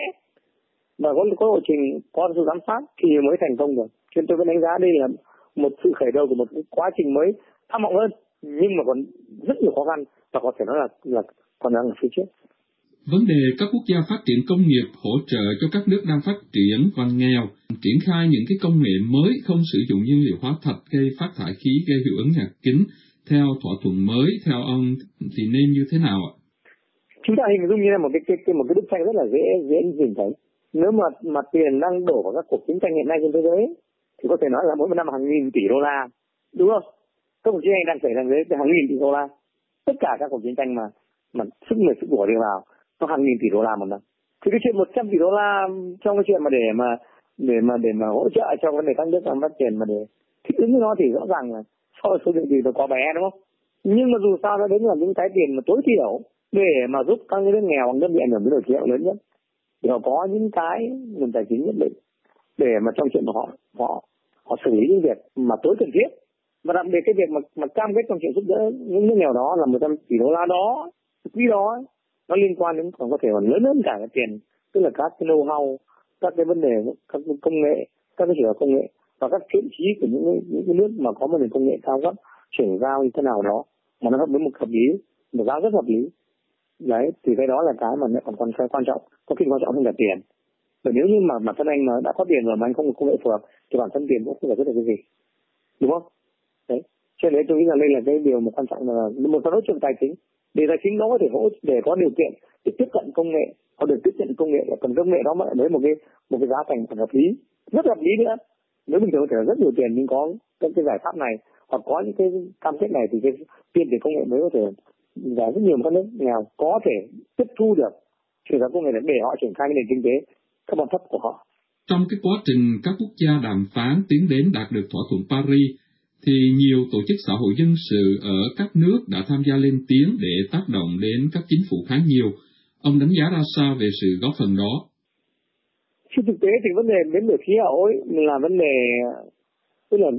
và có có lộ trình, có sự giám sát thì mới thành công được. Cho nên tôi vẫn đánh giá đây là một sự khởi đầu của một quá trình mới tham vọng hơn, nhưng mà còn rất nhiều khó khăn và có thể nói là là còn đang ở phía trước. Vấn đề các quốc gia phát triển công nghiệp hỗ trợ cho các nước đang phát triển và nghèo triển khai những cái công nghệ mới không sử dụng nhiên liệu hóa thạch gây phát thải khí gây hiệu ứng nhà kính theo thỏa thuận mới theo ông thì nên như thế nào ạ? Chúng ta hình dung như là một cái, cái một cái bức tranh rất là dễ dễ nhìn thấy. Nếu mà mà tiền đang đổ vào các cuộc chiến tranh hiện nay trên thế giới thì có thể nói là mỗi một năm hàng nghìn tỷ đô la, đúng không? Các cuộc chiến tranh đang xảy ra với hàng nghìn tỷ đô la. Tất cả các cuộc chiến tranh mà mà sức người sức của đi vào nó hàng nghìn tỷ đô la một năm. Thì cái chuyện một trăm tỷ đô la trong cái chuyện mà để mà để mà để mà hỗ trợ cho vấn đề các nước làm phát triển mà để thích ứng với nó thì rõ ràng là so với số tiền thì nó có bé, đúng không? Nhưng mà dù sao nó đến là những cái tiền mà tối thiểu để mà giúp các nước nghèo hoặc nước bị ảnh hưởng biến đổi khí hậu lớn nhất thì họ có những cái nguồn tài chính nhất định để mà trong chuyện mà họ họ họ xử lý những việc mà tối cần thiết. Và đặc biệt cái việc mà mà cam kết trong chuyện giúp đỡ những nước nghèo đó là một trăm tỷ đô la đó, quý đó nó liên quan đến còn có thể còn lớn hơn cả cái tiền, tức là các cái know-how, các cái vấn đề, các cái công nghệ, các cái trường công nghệ và các thiện chí của những những cái nước mà có một nền công nghệ cao cấp chuyển giao như thế nào đó mà nó hợp với một hợp lý, một giá rất hợp lý. Đấy, thì cái đó là cái mà còn còn quan trọng, có khi quan trọng hơn là tiền. Bởi nếu như mà bản thân anh mà đã có tiền rồi mà anh không có công nghệ phù hợp thì bản thân tiền cũng không giải quyết được cái gì, đúng không? Đấy, cho nên tôi nghĩ rằng đây là cái điều mà quan trọng là một số đối tượng tài chính để tài chính nó có thể hỗ để có điều kiện để tiếp cận công nghệ, họ được tiếp cận công nghệ là cần công nghệ đó mà với một cái một cái giá thành còn hợp lý, rất hợp lý nữa. Nếu bình thường có thể là rất nhiều tiền nhưng có các cái giải pháp này hoặc có những cái cam kết này thì cái tiền từ công nghệ mới có thể và rất nhiều các nước nghèo có thể tiếp thu được chuyển giao công nghệ để họ triển khai cái nền kinh tế carbon thấp của họ. Trong cái quá trình các quốc gia đàm phán tiến đến đạt được thỏa thuận Paris thì nhiều tổ chức xã hội dân sự ở các nước đã tham gia lên tiếng để tác động đến các chính phủ khá nhiều. Ông đánh giá ra sao về sự góp phần đó? Trên thực tế thì vấn đề biến đổi khí hậu ấy là vấn đề, tức là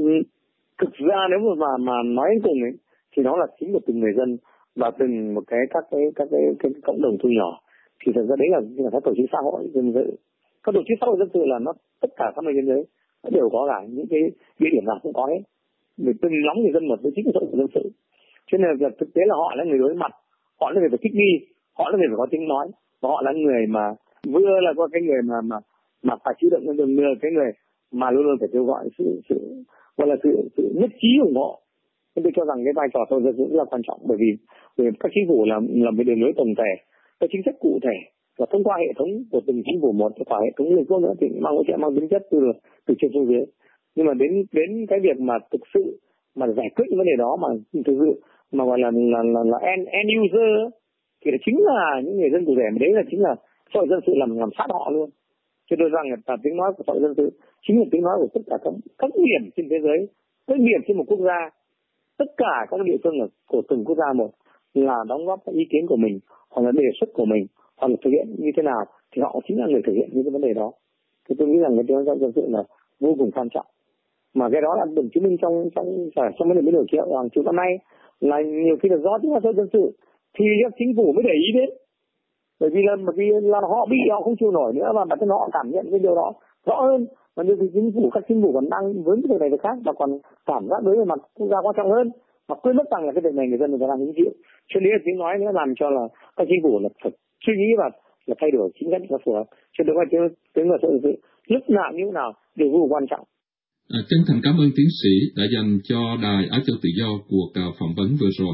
thực ra nếu mà mà nói đến cùng ấy thì nó là chính của từng người dân và từng một cái các cái các cái, cái, cái cộng đồng thu nhỏ. Thì thực ra đấy là là các tổ chức xã hội dân sự. Các tổ chức xã hội dân sự là nó tất cả các nơi trên giới nó đều có cả những cái địa điểm nào cũng có hết. Vì từng nhóm người dân một với chính xã hội dân sự. Cho nên là thực tế là họ là người đối mặt, họ là người phải thích nghi, họ là người phải có tiếng nói, và họ là người mà vừa là có cái người mà mà mà phải chịu đựng đường vừa cái người mà luôn luôn phải kêu gọi sự sự gọi là sự sự nhất trí ủng hộ. Nên tôi cho rằng cái vai trò tôi rất là quan trọng bởi vì, bởi vì các chính phủ làm làm cái đường lối tổng thể, các chính sách cụ thể và thông qua hệ thống của từng chính phủ một, và hệ thống liên quốc nữa thì mang hỗ trợ mang tính chất từ từ trên xuống dưới. Nhưng mà đến đến cái việc mà thực sự mà giải quyết những vấn đề đó mà thực sự mà gọi là là là, là end, end user thì là chính là những người dân cụ thể, mà đấy là chính là xã hội dân sự làm làm sát họ luôn. Cho tôi rằng là tiếng nói của xã hội dân sự chính là tiếng nói của tất cả các các điểm trên thế giới, các điểm trên một quốc gia, tất cả các địa phương ở của từng quốc gia một là đóng góp các ý kiến của mình hoặc là đề xuất của mình hoặc là thực hiện như thế nào thì họ chính là người thực hiện những cái vấn đề đó. Thì tôi nghĩ rằng cái tiếng nói dân sự là vô cùng quan trọng, mà cái đó là được chứng minh trong trong trong vấn đề biến đổi khí hậu hàng chục năm nay là nhiều khi là do tiếng nói dân sự thì các chính phủ mới để ý đến, bởi vì là bởi vì là họ bị họ không chịu nổi nữa và bản thân họ cảm nhận cái điều đó rõ hơn. Và nhiều khi chính phủ các chính phủ còn đang vướng cái việc này việc khác và còn cảm giác đối với mặt quốc gia quan trọng hơn, mà quên mất rằng là cái việc này người dân người ta đang hứng chịu. Cho nên là tiếng nói nữa làm cho là các chính phủ là phải suy nghĩ và là thay đổi chính sách nó phù hợp. Cho nên là tiếng tiếng nói dân sự lúc nào như thế nào đều vô cùng quan trọng. À, chân thành cảm ơn tiến sĩ đã dành cho Đài Á Châu Tự Do cuộc uh, phỏng vấn vừa rồi.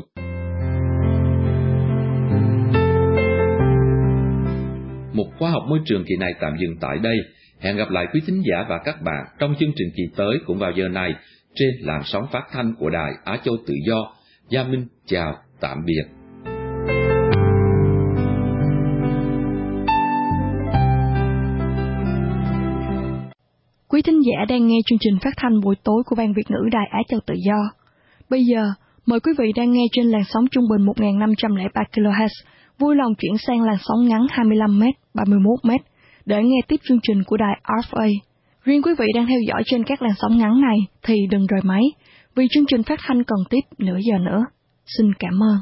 Một khóa học môi trường kỳ này tạm dừng tại đây. Hẹn gặp lại quý thính giả và các bạn trong chương trình kỳ tới cũng vào giờ này trên làn sóng phát thanh của Đài Á Châu Tự Do. Gia Minh chào, tạm biệt. Quý thính giả đang nghe chương trình phát thanh buổi tối của Ban Việt ngữ Đài Á Châu Tự Do. Bây giờ, mời quý vị đang nghe trên làn sóng trung bình một nghìn năm trăm lẻ ba ki lô héc, vui lòng chuyển sang làn sóng ngắn hai mươi lăm mét, ba mươi mốt mét để nghe tiếp chương trình của đài rờ ép a. Riêng quý vị đang theo dõi trên các làn sóng ngắn này thì đừng rời máy, vì chương trình phát thanh còn tiếp nửa giờ nữa. Xin cảm ơn.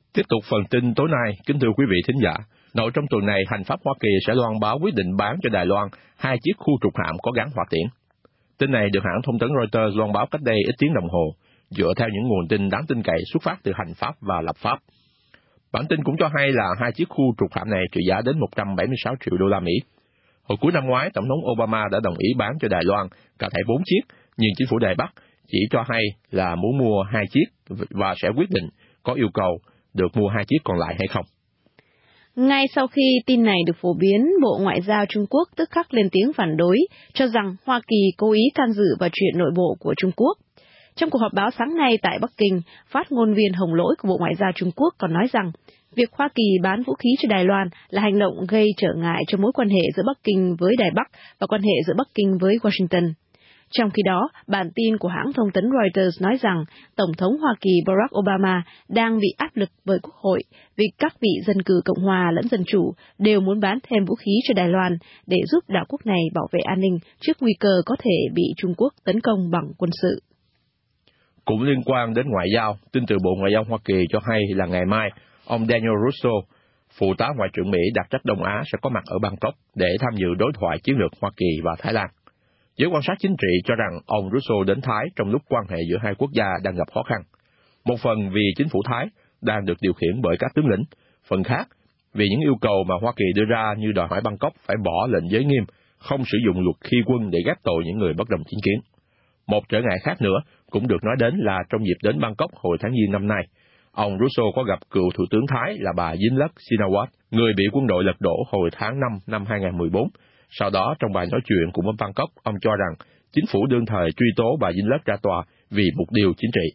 Tiếp tục phần tin tối nay, kính thưa quý vị thính giả, nội trong tuần này, hành pháp Hoa Kỳ sẽ loan báo quyết định bán cho Đài Loan hai chiếc khu trục hạm có gắn hỏa tiễn. Tin này được hãng thông tấn Reuters loan báo cách đây ít tiếng đồng hồ, dựa theo những nguồn tin đáng tin cậy xuất phát từ hành pháp và lập pháp. Bản tin cũng cho hay là hai chiếc khu trục hạm này trị giá đến một trăm bảy mươi sáu triệu đô la Mỹ. Hồi cuối năm ngoái, Tổng thống Obama đã đồng ý bán cho Đài Loan cả thảy bốn chiếc, nhưng chính phủ Đài Bắc chỉ cho hay là muốn mua hai chiếc và sẽ quyết định có yêu cầu được mua hai chiếc còn lại hay không. Ngay sau khi tin này được phổ biến, Bộ Ngoại giao Trung Quốc tức khắc lên tiếng phản đối, cho rằng Hoa Kỳ cố ý can dự vào chuyện nội bộ của Trung Quốc. Trong cuộc họp báo sáng nay tại Bắc Kinh, phát ngôn viên Hồng Lỗi của Bộ Ngoại giao Trung Quốc còn nói rằng việc Hoa Kỳ bán vũ khí cho Đài Loan là hành động gây trở ngại cho mối quan hệ giữa Bắc Kinh với Đài Bắc và quan hệ giữa Bắc Kinh với Washington. Trong khi đó, bản tin của hãng thông tấn Reuters nói rằng Tổng thống Hoa Kỳ Barack Obama đang bị áp lực bởi Quốc hội vì các vị dân cử Cộng hòa lẫn Dân chủ đều muốn bán thêm vũ khí cho Đài Loan để giúp đảo quốc này bảo vệ an ninh trước nguy cơ có thể bị Trung Quốc tấn công bằng quân sự. Cũng liên quan đến ngoại giao, tin từ Bộ Ngoại giao Hoa Kỳ cho hay là ngày mai, ông Daniel Russo, phụ tá Ngoại trưởng Mỹ đặc trách Đông Á sẽ có mặt ở Bangkok để tham dự đối thoại chiến lược Hoa Kỳ và Thái Lan. Giới quan sát chính trị cho rằng ông Russo đến Thái trong lúc quan hệ giữa hai quốc gia đang gặp khó khăn. Một phần vì chính phủ Thái đang được điều khiển bởi các tướng lĩnh, phần khác vì những yêu cầu mà Hoa Kỳ đưa ra như đòi hỏi Bangkok phải bỏ lệnh giới nghiêm, không sử dụng luật khi quân để ghép tội những người bất đồng chính kiến. Một trở ngại khác nữa cũng được nói đến là trong dịp đến Bangkok hồi tháng Giêng năm nay, ông Russo có gặp cựu Thủ tướng Thái là bà Yingluck Shinawatra, người bị quân đội lật đổ hồi tháng năm năm hai không một bốn. Sau đó, trong bài nói chuyện cùng ở Bangkok, ông cho rằng chính phủ đương thời truy tố bà Yingluck ra tòa vì một điều chính trị.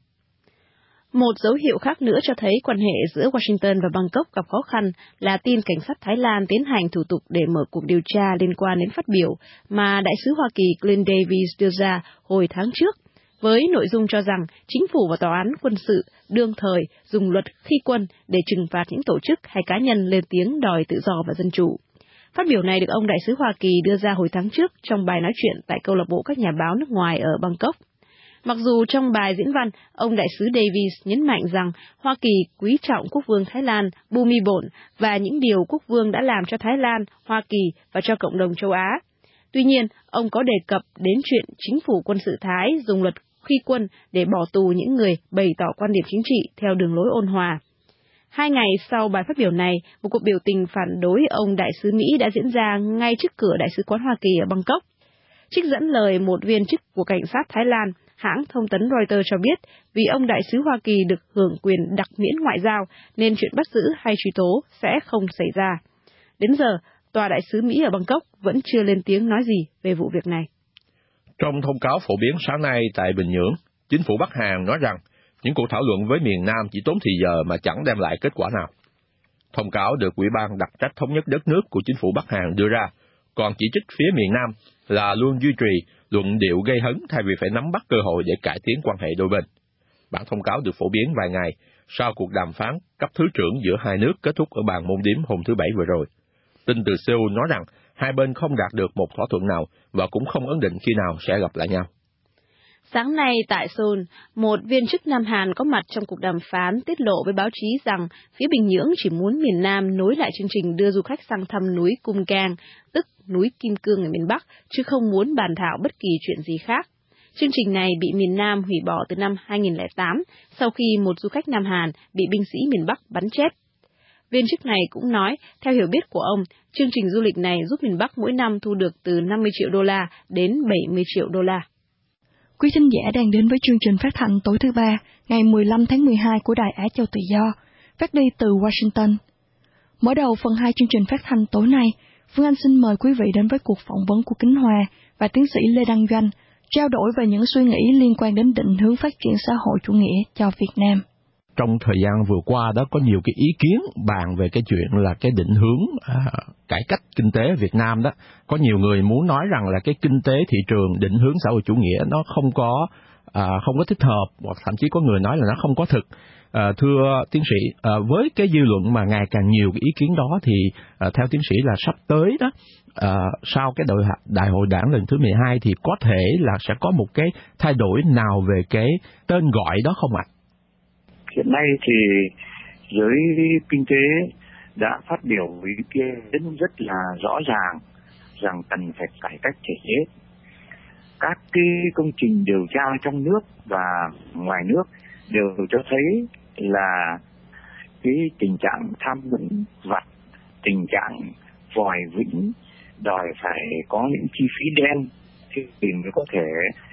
Một dấu hiệu khác nữa cho thấy quan hệ giữa Washington và Bangkok gặp khó khăn là tin cảnh sát Thái Lan tiến hành thủ tục để mở cuộc điều tra liên quan đến phát biểu mà Đại sứ Hoa Kỳ Clint Davis đưa ra hồi tháng trước, với nội dung cho rằng chính phủ và tòa án quân sự đương thời dùng luật khi quân để trừng phạt những tổ chức hay cá nhân lên tiếng đòi tự do và dân chủ. Phát biểu này được ông Đại sứ Hoa Kỳ đưa ra hồi tháng trước trong bài nói chuyện tại câu lạc bộ các nhà báo nước ngoài ở Bangkok. Mặc dù trong bài diễn văn, ông Đại sứ Davis nhấn mạnh rằng Hoa Kỳ quý trọng Quốc vương Thái Lan Bhumibol và những điều Quốc vương đã làm cho Thái Lan, Hoa Kỳ và cho cộng đồng châu Á. Tuy nhiên, ông có đề cập đến chuyện chính phủ quân sự Thái dùng luật khi quân để bỏ tù những người bày tỏ quan điểm chính trị theo đường lối ôn hòa. Hai ngày sau bài phát biểu này, một cuộc biểu tình phản đối ông đại sứ Mỹ đã diễn ra ngay trước cửa Đại sứ quán Hoa Kỳ ở Bangkok. Trích dẫn lời một viên chức của cảnh sát Thái Lan, hãng thông tấn Reuters cho biết vì ông đại sứ Hoa Kỳ được hưởng quyền đặc miễn ngoại giao nên chuyện bắt giữ hay truy tố sẽ không xảy ra. Đến giờ, tòa đại sứ Mỹ ở Bangkok vẫn chưa lên tiếng nói gì về vụ việc này. Trong thông cáo phổ biến sáng nay tại Bình Nhưỡng, chính phủ Bắc Hàn nói rằng những cuộc thảo luận với miền Nam chỉ tốn thì giờ mà chẳng đem lại kết quả nào. Thông cáo được Ủy ban đặc trách thống nhất đất nước của chính phủ Bắc Hàn đưa ra, còn chỉ trích phía miền Nam là luôn duy trì luận điệu gây hấn thay vì phải nắm bắt cơ hội để cải tiến quan hệ đôi bên. Bản thông cáo được phổ biến vài ngày sau cuộc đàm phán cấp thứ trưởng giữa hai nước kết thúc ở bàn môn điếm hôm thứ Bảy vừa rồi. Tin từ Seoul nói rằng hai bên không đạt được một thỏa thuận nào và cũng không ấn định khi nào sẽ gặp lại nhau. Sáng nay tại Seoul, một viên chức Nam Hàn có mặt trong cuộc đàm phán tiết lộ với báo chí rằng phía Bình Nhưỡng chỉ muốn miền Nam nối lại chương trình đưa du khách sang thăm núi Cung Cang, tức núi Kim Cương ở miền Bắc, chứ không muốn bàn thảo bất kỳ chuyện gì khác. Chương trình này bị miền Nam hủy bỏ từ năm hai nghìn lẻ tám sau khi một du khách Nam Hàn bị binh sĩ miền Bắc bắn chết. Viên chức này cũng nói, theo hiểu biết của ông, chương trình du lịch này giúp miền Bắc mỗi năm thu được từ năm mươi triệu đô la đến bảy mươi triệu đô la. Quý thính giả đang đến với chương trình phát thanh tối thứ ba, ngày mười lăm tháng mười hai của Đài Á Châu Tự Do, phát đi từ Washington. Mở đầu phần hai chương trình phát thanh tối nay, Phương Anh xin mời quý vị đến với cuộc phỏng vấn của Kính Hoa và tiến sĩ Lê Đăng Doanh, trao đổi về những suy nghĩ liên quan đến định hướng phát triển xã hội chủ nghĩa cho Việt Nam. Trong thời gian vừa qua đó có nhiều cái ý kiến bàn về cái chuyện là cái định hướng à, cải cách kinh tế Việt Nam đó. Có nhiều người muốn nói rằng là cái kinh tế thị trường định hướng xã hội chủ nghĩa nó không có à, không có thích hợp, hoặc thậm chí có người nói là nó không có thực. À, thưa tiến sĩ, à, với cái dư luận mà ngày càng nhiều cái ý kiến đó thì à, theo tiến sĩ là sắp tới đó, à, sau cái đại, đại hội đảng lần thứ mười hai thì có thể là sẽ có một cái thay đổi nào về cái tên gọi đó không ạ? Hiện nay thì giới kinh tế đã phát biểu ý kiến rất là rõ ràng rằng cần phải cải cách thể chế. Các cái công trình điều tra trong nước và ngoài nước đều cho thấy là cái tình trạng tham nhũng vặt, tình trạng vòi vĩnh, đòi phải có những chi phí đen thì mới có thể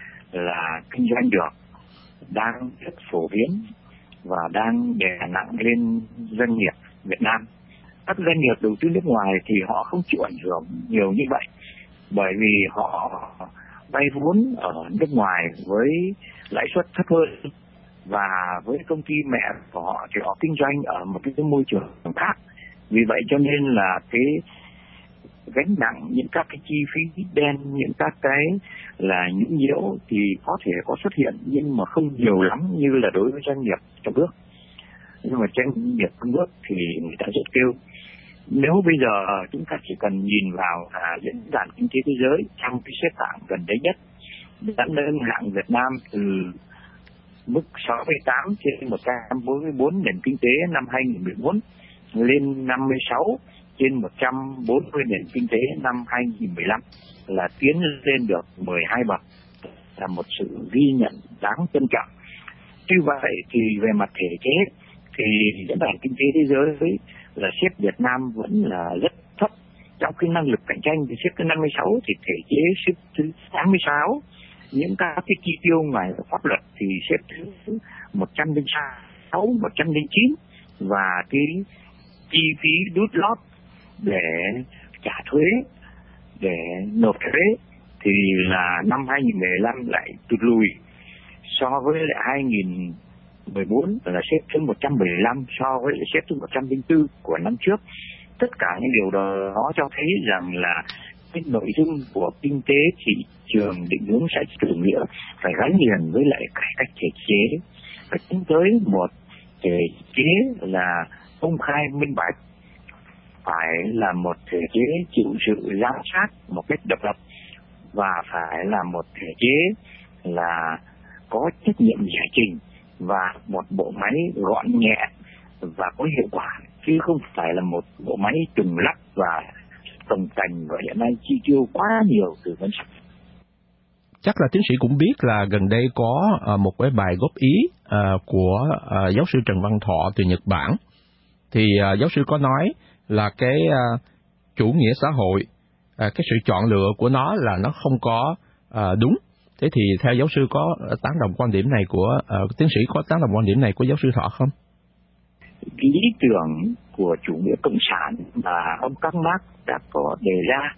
là kinh doanh được, đang rất phổ biến và đang đè nặng lên doanh nghiệp Việt Nam. Các doanh nghiệp đầu tư nước ngoài thì họ không chịu ảnh hưởng nhiều như vậy, bởi vì họ vay vốn ở nước ngoài với lãi suất thấp hơn, và với công ty mẹ của họ thì họ kinh doanh ở một cái môi trường khác. Vì vậy cho nên là cái gánh nặng những các cái chi phí đen, những các cái là nhũng nhiễu thì có thể có xuất hiện, nhưng mà không nhiều lắm như là đối với doanh nghiệp trong nước. Nhưng mà doanh nghiệp trong nước thì người ta rất kêu. Nếu bây giờ chúng ta chỉ cần nhìn vào à, diễn đàn kinh tế thế giới trong cái xếp hạng gần đây nhất, đã nâng hạng Việt Nam từ mức sáu mươi tám trên một trăm bốn mươi bốn nền kinh tế năm hai nghìn không trăm mười bốn lên năm mươi sáu trên một trăm bốn mươi nền kinh tế năm hai nghìn không trăm mười lăm, là tiến lên được mười hai bậc, là một sự ghi nhận đáng trân trọng. Tuy vậy thì về mặt thể chế thì diễn đàn kinh tế thế giới là xếp Việt Nam vẫn là rất thấp. Trong cái năng lực cạnh tranh thì xếp thứ năm mươi sáu, thì thể chế xếp thứ tám mươi sáu. Những các cái chi tiêu ngoài pháp luật thì xếp thứ một trăm lẻ sáu, một trăm lẻ chín, và cái chi phí đút lót để trả thuế, để nộp thuế thì là năm hai nghìn không trăm mười lăm lại tụt lùi so với lại hai nghìn không trăm mười bốn là xếp thứ một trăm mười lăm so với lại xếp thứ một trăm lẻ bốn của năm trước. Tất cả những điều đó nó cho thấy rằng là cái nội dung của kinh tế thị trường định hướng xã chủ nghĩa phải gắn liền với lại cải cách thể chế, phải tiến tới một thể chế là công khai minh bạch, phải là một thể chế chịu sự giám sát một cách độc lập, và phải là một thể chế là có trách nhiệm giải trình và một bộ máy gọn nhẹ và có hiệu quả, chứ không phải là một bộ máy trùng lắp và cồng cành và hiện nay chi tiêu quá nhiều từ ngân sách. Chắc là tiến sĩ cũng biết là gần đây có uh, một cái bài góp ý uh, của uh, giáo sư Trần Văn Thọ từ Nhật Bản. Thì uh, giáo sư có nói là cái uh, chủ nghĩa xã hội, uh, cái sự chọn lựa của nó là nó không có uh, đúng. Thế thì theo giáo sư có tán đồng quan điểm này của uh, tiến sĩ có tán đồng quan điểm này của giáo sư Thọ không? Cái lý tưởng của chủ nghĩa cộng sản mà ông Karl Marx đã có đề ra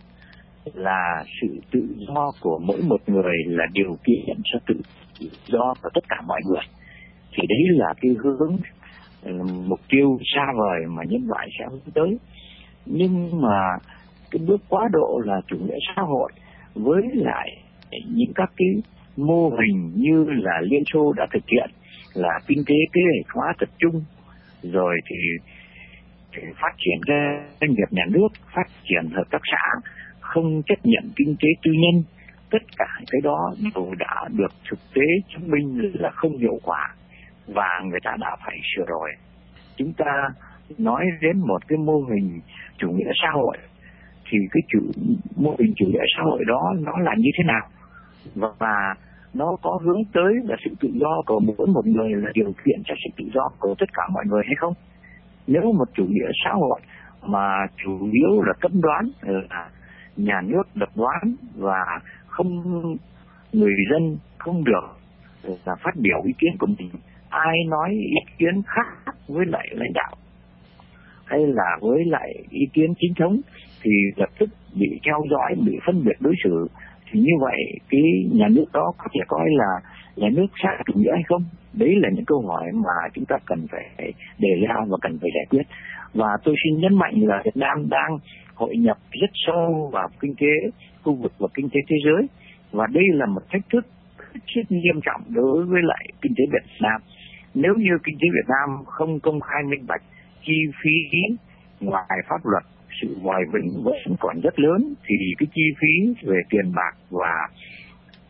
là sự tự do của mỗi một người là điều kiện cho tự do của tất cả mọi người, thì đấy là cái hướng mục tiêu xa vời mà nhân loại sẽ hướng tới. Nhưng mà cái bước quá độ là chủ nghĩa xã hội với lại những các cái mô hình như là Liên Xô đã thực hiện là kinh tế kế hoạch hóa tập trung, rồi thì, thì phát triển ra doanh nghiệp nhà nước, phát triển hợp tác xã, không chấp nhận kinh tế tư nhân, tất cả cái đó đều đã được thực tế chứng minh là không hiệu quả và người ta đã phải sửa đổi. Chúng ta nói đến một cái mô hình chủ nghĩa xã hội thì cái chủ mô hình chủ nghĩa xã hội đó nó là như thế nào, và, và nó có hướng tới là sự tự do của mỗi một người là điều kiện cho sự tự do của tất cả mọi người hay không? Nếu một chủ nghĩa xã hội mà chủ yếu là cấm đoán, là nhà nước độc đoán và không người dân không được là phát biểu ý kiến của mình, ai nói ý kiến khác với lại lãnh đạo hay là với lại ý kiến chính thống thì lập tức bị theo dõi, bị phân biệt đối xử, thì như vậy cái nhà nước đó có thể coi là nhà nước xã chủ nghĩa hay không? Đấy là những câu hỏi mà chúng ta cần phải đề ra và cần phải giải quyết. Và tôi xin nhấn mạnh là Việt Nam đang hội nhập rất sâu vào kinh tế khu vực và kinh tế thế giới, và đây là một thách thức rất nghiêm trọng đối với lại kinh tế Việt Nam. Nếu như kinh tế Việt Nam không công khai minh bạch, chi phí ngoài pháp luật, sự vòi vĩnh vẫn còn rất lớn, thì cái chi phí về tiền bạc và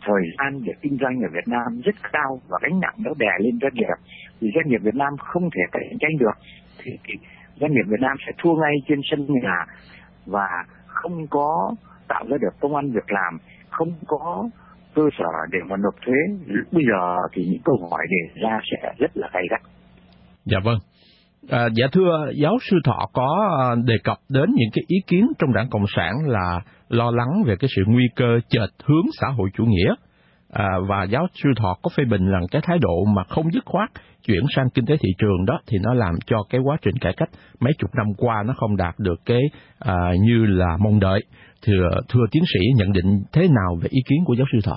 thời gian để kinh doanh ở Việt Nam rất cao và gánh nặng nó đè lên doanh nghiệp, thì doanh nghiệp Việt Nam không thể cạnh tranh được, thì, thì doanh nghiệp Việt Nam sẽ thua ngay trên sân nhà và không có tạo ra được công ăn việc làm, không có cơ sở để mà nộp thuế. Bây giờ thì những câu hỏi đề ra sẽ rất là gay gắt. Dạ vâng. À, dạ thưa giáo sư Thọ có đề cập đến những cái ý kiến trong Đảng Cộng sản là lo lắng về cái sự nguy cơ chệch hướng xã hội chủ nghĩa, à, và giáo sư Thọ có phê bình rằng cái thái độ mà không dứt khoát chuyển sang kinh tế thị trường đó thì nó làm cho cái quá trình cải cách mấy chục năm qua nó không đạt được cái à, như là mong đợi. Thưa, thưa tiến sĩ nhận định thế nào về ý kiến của giáo sư Thọ?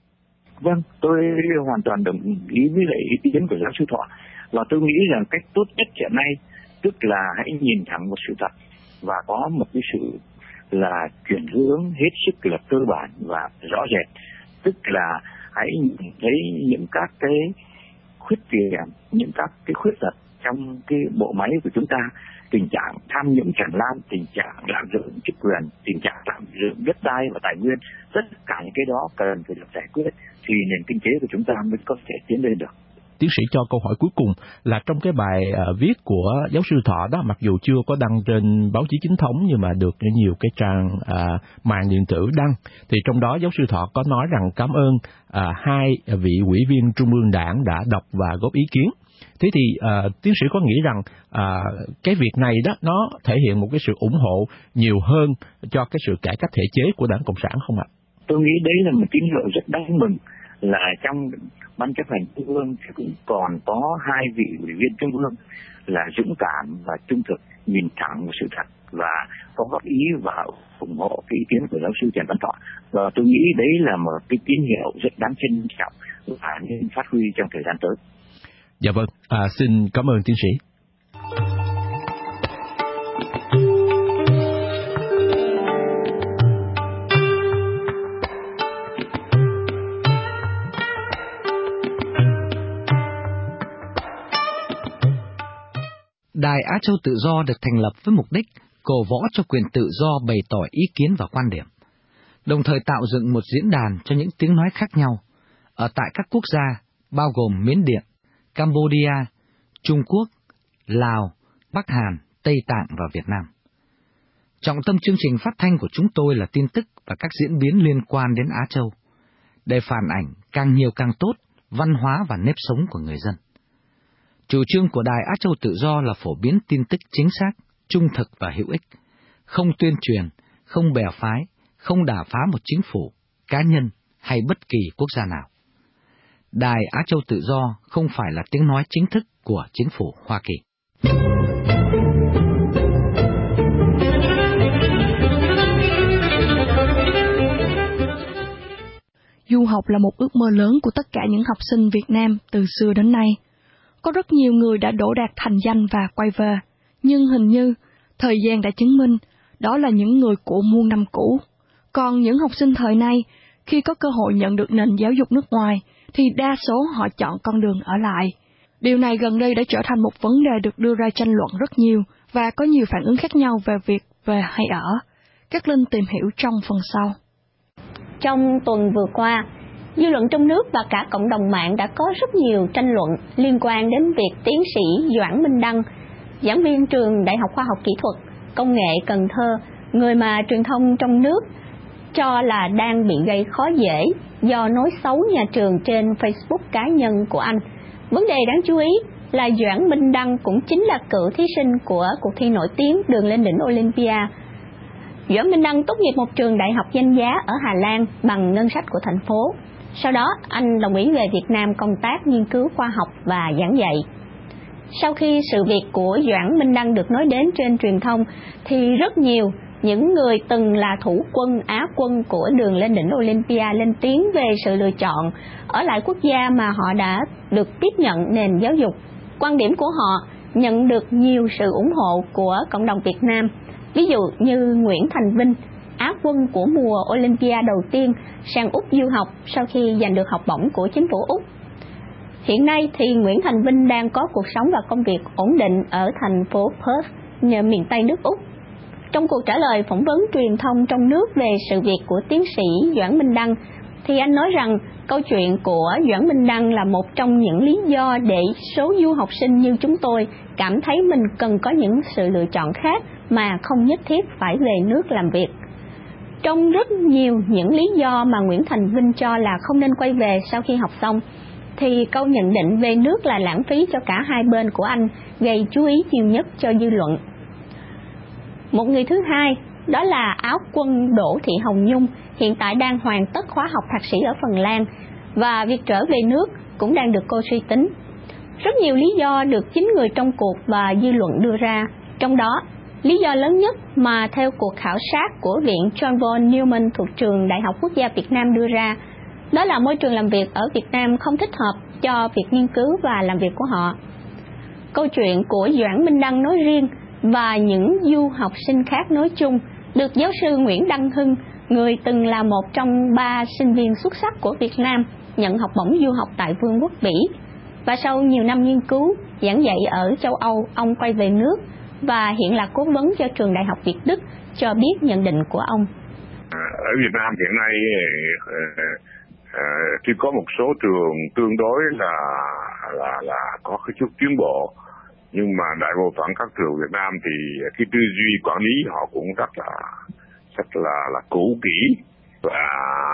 Vâng, tôi hoàn toàn đồng ý với lại ý kiến của giáo sư Thọ, và tôi nghĩ rằng cách tốt nhất hiện nay tức là hãy nhìn thẳng một sự thật và có một cái sự là chuyển hướng hết sức là cơ bản và rõ rệt, tức là hãy nhìn thấy những các cái khuyết điểm, những các cái khuyết tật trong cái bộ máy của chúng ta, tình trạng tham nhũng tràn lan, tình trạng lạm dụng chức quyền, tình trạng lạm dụng đất đai và tài nguyên, tất cả những cái đó cần phải được giải quyết thì nền kinh tế của chúng ta mới có thể tiến lên được. Tiến sĩ cho câu hỏi cuối cùng là trong cái bài uh, viết của giáo sư Thọ đó, mặc dù chưa có đăng trên báo chí chính thống nhưng mà được nhiều cái trang uh, mạng điện tử đăng, thì trong đó giáo sư Thọ có nói rằng cảm ơn uh, hai vị ủy viên Trung ương Đảng đã đọc và góp ý kiến. Thế thì uh, tiến sĩ có nghĩ rằng uh, cái việc này đó nó thể hiện một cái sự ủng hộ nhiều hơn cho cái sự cải cách thể chế của Đảng Cộng sản không ạ? Tôi nghĩ đấy là một tín hiệu rất đáng mừng, là trong ban chấp hành trung ương thì cũng còn có hai vị ủy viên trung ương là dũng cảm và trung thực, nhìn thẳng một sự thật và có góp ý và ủng hộ cái ý kiến của giáo sư Trần Văn Thọ. Và tôi nghĩ đấy là một cái tín hiệu rất đáng trân trọng và nên phát huy trong thời gian tới. Dạ vâng, à, xin cảm ơn tiến sĩ. Đài Á Châu Tự Do được thành lập với mục đích cổ võ cho quyền tự do bày tỏ ý kiến và quan điểm, đồng thời tạo dựng một diễn đàn cho những tiếng nói khác nhau ở tại các quốc gia bao gồm Miến Điện, Cambodia, Trung Quốc, Lào, Bắc Hàn, Tây Tạng và Việt Nam. Trọng tâm chương trình phát thanh của chúng tôi là tin tức và các diễn biến liên quan đến Á Châu, để phản ảnh càng nhiều càng tốt văn hóa và nếp sống của người dân. Chủ trương của Đài Á Châu Tự Do là phổ biến tin tức chính xác, trung thực và hữu ích, không tuyên truyền, không bè phái, không đả phá một chính phủ, cá nhân hay bất kỳ quốc gia nào. Đài Á Châu Tự Do không phải là tiếng nói chính thức của chính phủ Hoa Kỳ. Du học là một ước mơ lớn của tất cả những học sinh Việt Nam từ xưa đến nay. Có rất nhiều người đã đỗ đạt thành danh và quay về, nhưng hình như thời gian đã chứng minh đó là những người của muôn năm cũ. Còn những học sinh thời nay, khi có cơ hội nhận được nền giáo dục nước ngoài, thì đa số họ chọn con đường ở lại. Điều này gần đây đã trở thành một vấn đề được đưa ra tranh luận rất nhiều và có nhiều phản ứng khác nhau về việc về hay ở. Các Linh tìm hiểu trong phần sau. Trong tuần vừa qua, dư luận trong nước và cả cộng đồng mạng đã có rất nhiều tranh luận liên quan đến việc tiến sĩ Doãn Minh Đăng, giảng viên trường Đại học Khoa học Kỹ thuật, Công nghệ Cần Thơ, người mà truyền thông trong nước cho là đang bị gây khó dễ do nói xấu nhà trường trên Facebook cá nhân của anh. Vấn đề đáng chú ý là Doãn Minh Đăng cũng chính là cựu thí sinh của cuộc thi nổi tiếng Đường lên đỉnh Olympia. Doãn Minh Đăng tốt nghiệp một trường đại học danh giá ở Hà Lan bằng ngân sách của thành phố. Sau đó, anh đồng ý về Việt Nam công tác nghiên cứu khoa học và giảng dạy. Sau khi sự việc của Doãn Minh Đăng được nói đến trên truyền thông, thì rất nhiều những người từng là thủ quân, Á quân của Đường lên đỉnh Olympia lên tiếng về sự lựa chọn ở lại quốc gia mà họ đã được tiếp nhận nền giáo dục. Quan điểm của họ nhận được nhiều sự ủng hộ của cộng đồng Việt Nam. Ví dụ như Nguyễn Thành Vinh, Á quân của mùa Olympia đầu tiên, sang Úc du học sau khi giành được học bổng của chính phủ Úc. Hiện nay thì Nguyễn Thành Vinh đang có cuộc sống và công việc ổn định ở thành phố Perth, miền Tây nước Úc. Trong cuộc trả lời phỏng vấn truyền thông trong nước về sự việc của tiến sĩ Doãn Minh Đăng, thì anh nói rằng câu chuyện của Doãn Minh Đăng là một trong những lý do để số du học sinh như chúng tôi cảm thấy mình cần có những sự lựa chọn khác mà không nhất thiết phải về nước làm việc. Trong rất nhiều những lý do mà Nguyễn Thành Vinh cho là không nên quay về sau khi học xong, thì câu nhận định về nước là lãng phí cho cả hai bên của anh gây chú ý nhiều nhất cho dư luận. Một người thứ hai, đó là áo quân Đỗ Thị Hồng Nhung, hiện tại đang hoàn tất khóa học thạc sĩ ở Phần Lan, và việc trở về nước cũng đang được cô suy tính. Rất nhiều lý do được chính người trong cuộc và dư luận đưa ra, trong đó lý do lớn nhất mà theo cuộc khảo sát của Viện John von Neumann thuộc Trường Đại học Quốc gia Việt Nam đưa ra, đó là môi trường làm việc ở Việt Nam không thích hợp cho việc nghiên cứu và làm việc của họ. Câu chuyện của Doãn Minh Đăng nói riêng và những du học sinh khác nói chung được giáo sư Nguyễn Đăng Hưng, người từng là một trong ba sinh viên xuất sắc của Việt Nam, nhận học bổng du học tại Vương quốc Bỉ. Và sau nhiều năm nghiên cứu, giảng dạy ở châu Âu, ông quay về nước và hiện là cố vấn cho trường Đại học Việt Đức, cho biết nhận định của ông. Ở Việt Nam hiện nay chỉ có một số trường tương đối là là là có cái chút tiến bộ, nhưng mà đại bộ phận các trường Việt Nam thì cái tư duy quản lý họ cũng rất là rất là là cũ kỹ, và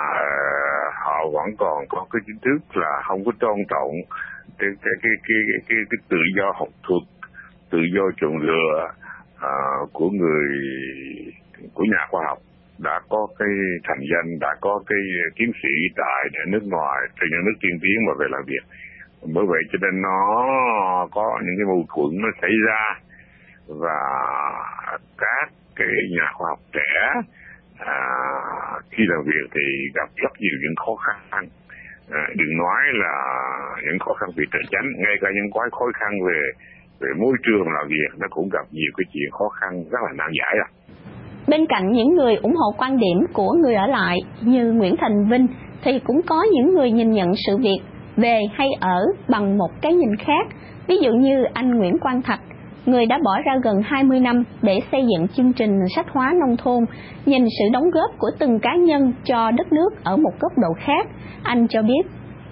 họ vẫn còn có cái chính thức là không có tôn trọng cái cái cái cái cái, cái, cái tự do học thuật, tự do chọn lựa uh, của người của nhà khoa học đã có cái thành danh, đã có cái tiến sĩ tại nước ngoài, tại những nước tiên tiến mà về làm việc. Bởi vậy cho nên nó có những cái mâu thuẫn nó xảy ra, và các cái nhà khoa học trẻ à, khi làm việc thì gặp rất nhiều những khó khăn. À, đừng nói là những khó khăn về tài chính, ngay cả những cái khó khăn về về môi trường làm việc nó cũng gặp nhiều cái chuyện khó khăn rất là nan giải. À. Bên cạnh những người ủng hộ quan điểm của người ở lại như Nguyễn Thành Vinh, thì cũng có những người nhìn nhận sự việc về hay ở bằng một cái nhìn khác. Ví dụ như anh Nguyễn Quang Thạch, người đã bỏ ra gần hai mươi năm để xây dựng chương trình sách hóa nông thôn, nhìn sự đóng góp của từng cá nhân cho đất nước ở một góc độ khác. Anh cho biết.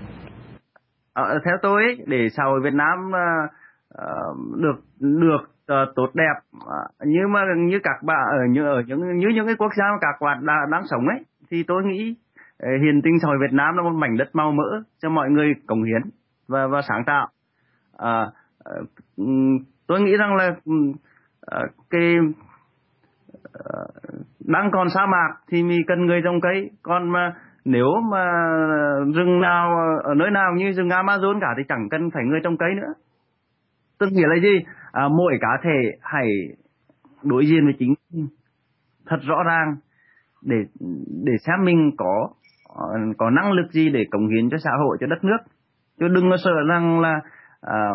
Ờ, theo tôi, để xã hội Việt Nam uh, được được uh, tốt đẹp uh, như mà như các bạn ở như ở những như những cái quốc gia mà các bạn đã, đang sống ấy, thì tôi nghĩ uh, hiện tình xã hội Việt Nam là một mảnh đất màu mỡ cho mọi người cống hiến và và sáng tạo. Uh, uh, tôi nghĩ rằng là uh, cái uh, đang còn sa mạc thì mình cần người trồng cây, còn mà nếu mà rừng nào ở nơi nào như rừng Amazon cả thì chẳng cần phải người trồng cây nữa. Tức nghĩa là gì? À, mỗi cá thể hãy đối diện với chính thật rõ ràng để để xem mình có có năng lực gì để cống hiến cho xã hội, cho đất nước. Chứ đừng có sợ rằng là à,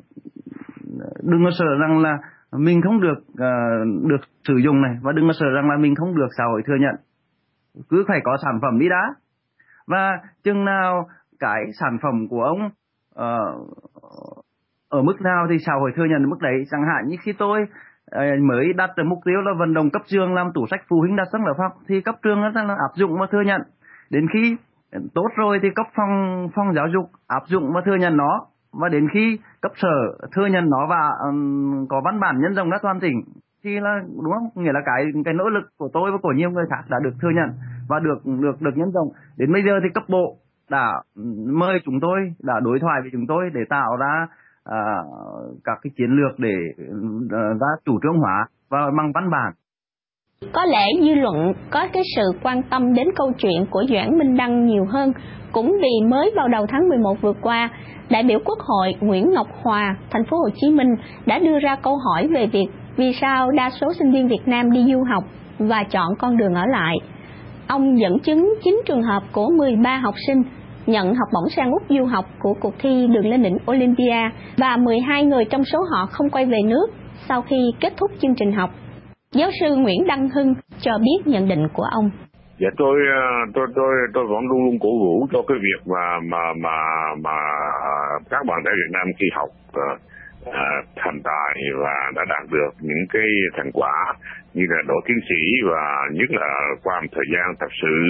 đừng có sợ rằng là mình không được à, được sử dụng này, và đừng có sợ rằng là mình không được xã hội thừa nhận. Cứ phải có sản phẩm đi đã. Và chừng nào cái sản phẩm của ông uh, ở mức nào thì xã hội thừa nhận mức đấy. Chẳng hạn như khi tôi uh, mới đặt được mục tiêu là vận động cấp trường làm tủ sách phụ huynh đặt trong lớp học, thì cấp trường nó là áp dụng và thừa nhận. Đến khi tốt rồi thì cấp phòng phòng giáo dục áp dụng và thừa nhận nó, và đến khi cấp sở thừa nhận nó và um, có văn bản nhân rộng ra toàn tỉnh thì là đúng không? Nghĩa là cái cái nỗ lực của tôi và của nhiều người khác đã được thừa nhận và được được được nhân rộng. Đến bây giờ thì cấp bộ đã mời chúng tôi, đã đối thoại với chúng tôi để tạo ra uh, các cái chiến lược để uh, ra chủ trương hóa và bằng văn bản. Có lẽ dư luận có cái sự quan tâm đến câu chuyện của Doãn Minh Đăng nhiều hơn, cũng vì mới vào đầu tháng mười một vừa qua, đại biểu Quốc hội Nguyễn Ngọc Hòa, thành phố Hồ Chí Minh đã đưa ra câu hỏi về việc vì sao đa số sinh viên Việt Nam đi du học và chọn con đường ở lại. Ông dẫn chứng chín trường hợp của mười ba học sinh nhận học bổng sang Úc du học của cuộc thi Đường lên đỉnh Olympia, và mười hai người trong số họ không quay về nước sau khi kết thúc chương trình học. Giáo sư Nguyễn Đăng Hưng cho biết nhận định của ông. Dạ tôi tôi tôi tôi vẫn luôn luôn cổ vũ cho cái việc mà mà mà mà các bạn trẻ Việt Nam khi học uh, uh, thành tài và đã đạt được những cái thành quả như là độ tiến sĩ, và nhất là qua một thời gian thật sự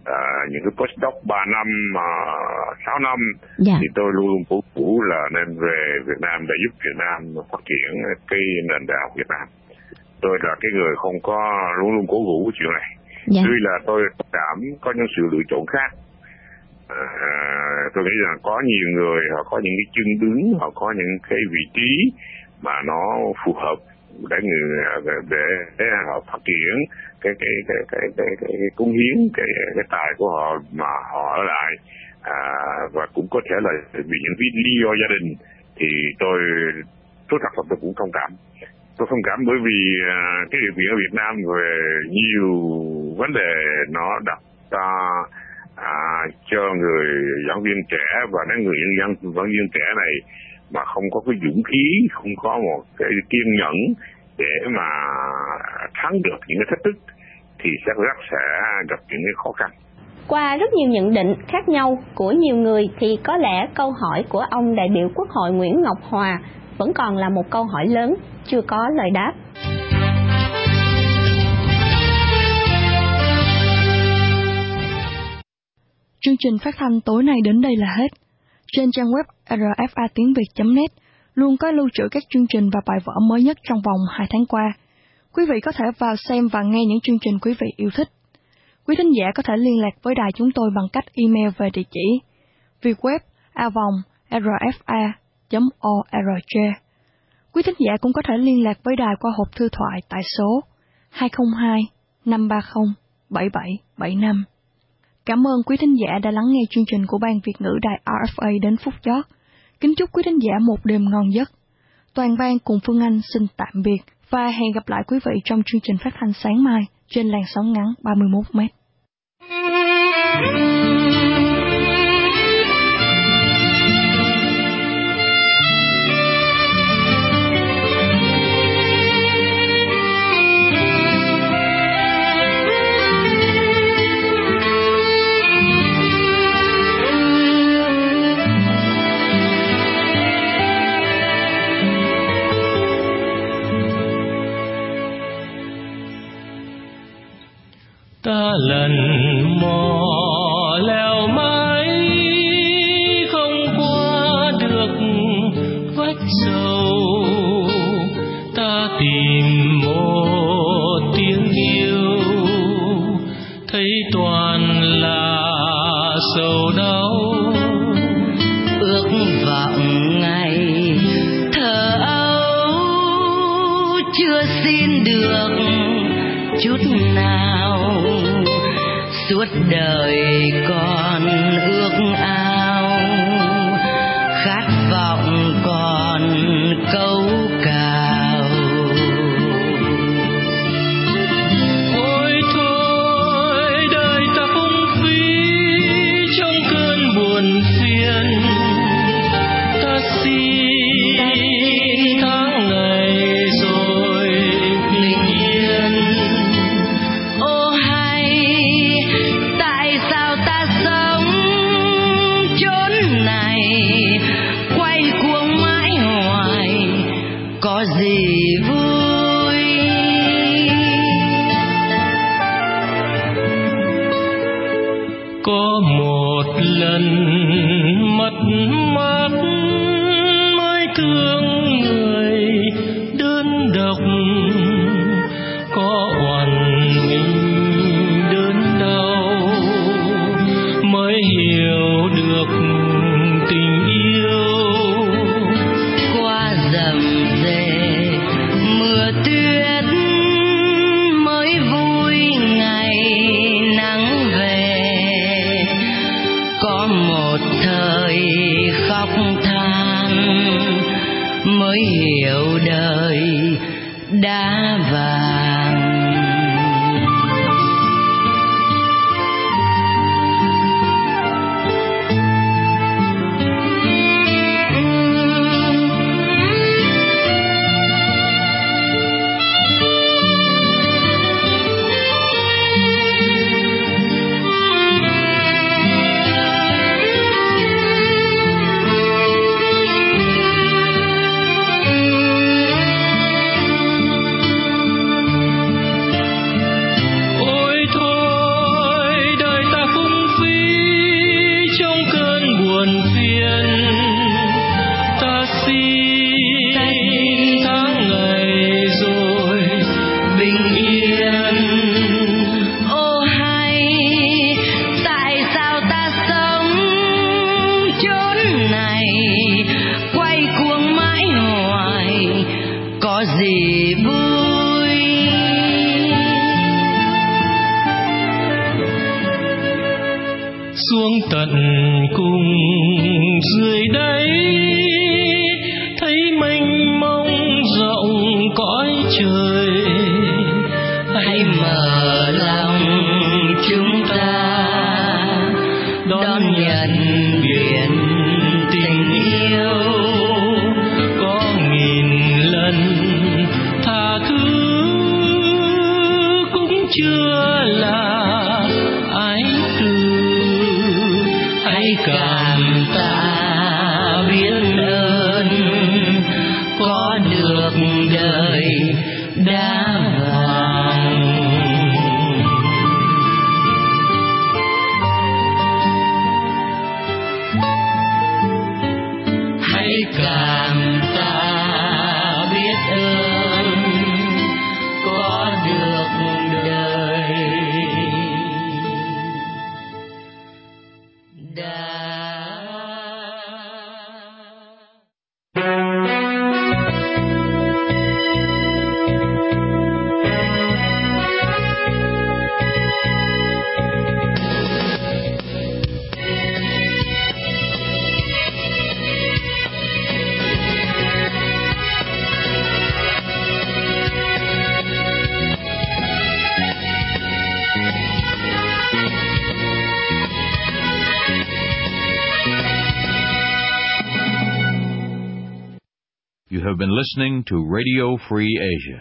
À, những cái postdoc ba năm, uh, sáu năm, dạ. thì tôi luôn luôn cổ vũ là nên về Việt Nam để giúp Việt Nam phát triển cái nền đại học Việt Nam. Tôi là cái người không có luôn luôn cổ vũ chuyện này. Dạ. Tuy là tôi cảm có những sự lựa chọn khác. À, tôi nghĩ rằng có nhiều người họ có những cái chân đứng, họ có những cái vị trí mà nó phù hợp để người để, để họ phát triển cái cái cái cái cái cái, cái cống hiến cái cái tài của họ mà họ ở lại, à, và cũng có thể là vì những lý do gia đình, thì tôi tôi thật là tôi cũng thông cảm. Tôi thông cảm bởi vì à, cái điều kiện ở Việt Nam về nhiều vấn đề nó đặt ra à, cho người giảng viên trẻ, và những người giảng giảng viên trẻ này mà không có cái dũng khí, không có một cái kiên nhẫn để mà thắng được những cái thách thức, thì sẽ rất sẽ gặp những cái khó khăn. Qua rất nhiều nhận định khác nhau của nhiều người thì có lẽ câu hỏi của ông đại biểu Quốc hội Nguyễn Ngọc Hòa vẫn còn là một câu hỏi lớn chưa có lời đáp. Chương trình phát thanh tối nay đến đây là hết. Trên trang web r f a tiếng việt chấm net luôn có lưu trữ các chương trình và bài vở mới nhất trong vòng hai tháng qua. Quý vị có thể vào xem và nghe những chương trình quý vị yêu thích. Quý thính giả có thể liên lạc với đài chúng tôi bằng cách email về địa chỉ vietweb a vòng r f a chấm org. Quý thính giả cũng có thể liên lạc với đài qua hộp thư thoại tại số hai không hai năm ba không bảy bảy bảy năm. Cảm ơn quý thính giả đã lắng nghe chương trình của Ban Việt ngữ Đài R F A đến phút chót. Kính chúc quý thính giả một đêm ngon giấc. Toàn ban cùng Phương Anh xin tạm biệt và hẹn gặp lại quý vị trong chương trình phát thanh sáng mai trên làn sóng ngắn ba mươi mốt mét. Ta lần mò leo mãi không qua được vách sầu, ta tìm một tiếng yêu thấy toàn là sầu đau, ước vọng ngày thơ ấu chưa xin được chút nào, suốt đời còn ước ao, khát vọng còn câu cào. Ôi thôi đời ta phung phí trong cơn buồn phiền, ta xin tháng ngày rồi bình yên. Ô hay tại sao ta sống chốn này, quay cuồng mãi hoài có gì vui. Có một lần mất mát mới thương người đơn độc, có oằn mình đớn đau mới hiểu được tình yêu. Qua rầm rề mưa tuyết mới vui ngày nắng về, có một thời khóc than mới hiểu đời đã vàng. gì vui. Xuống tận cùng dưới đáy, thấy mênh mông rộng cõi trời. Hãy mở lòng chúng ta đón nhận biển tình yêu, có nghìn lần tha thứ cũng chưa là ái cư. hãy cảm tạ biết ơn có được đời đã vàng. Hãy cảm tạ biết ơn có được đời đã. You have been listening to Radio Free Asia.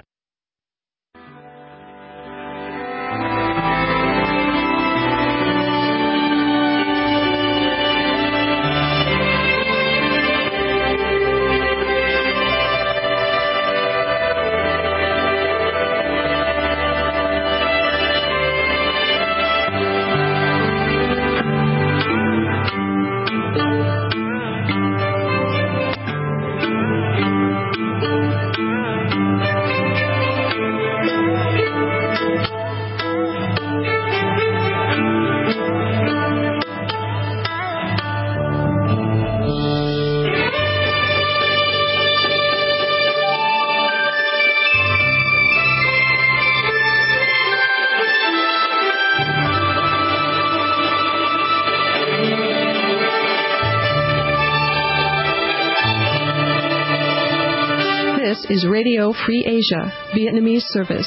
This is Radio Free Asia, Vietnamese service.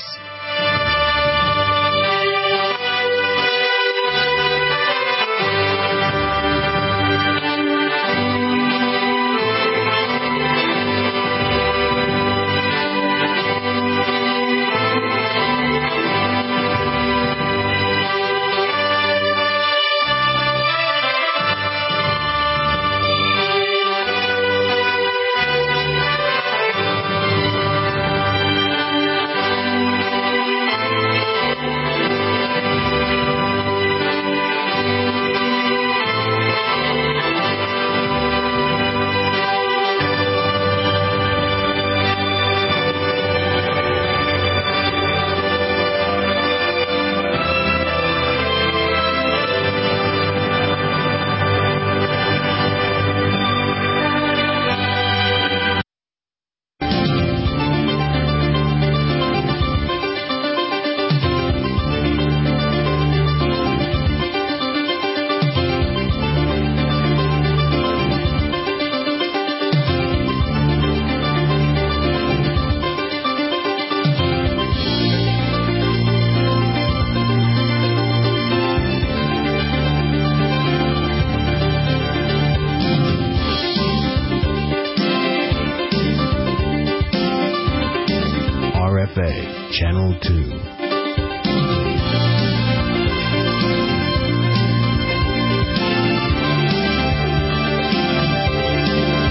R F A Channel two.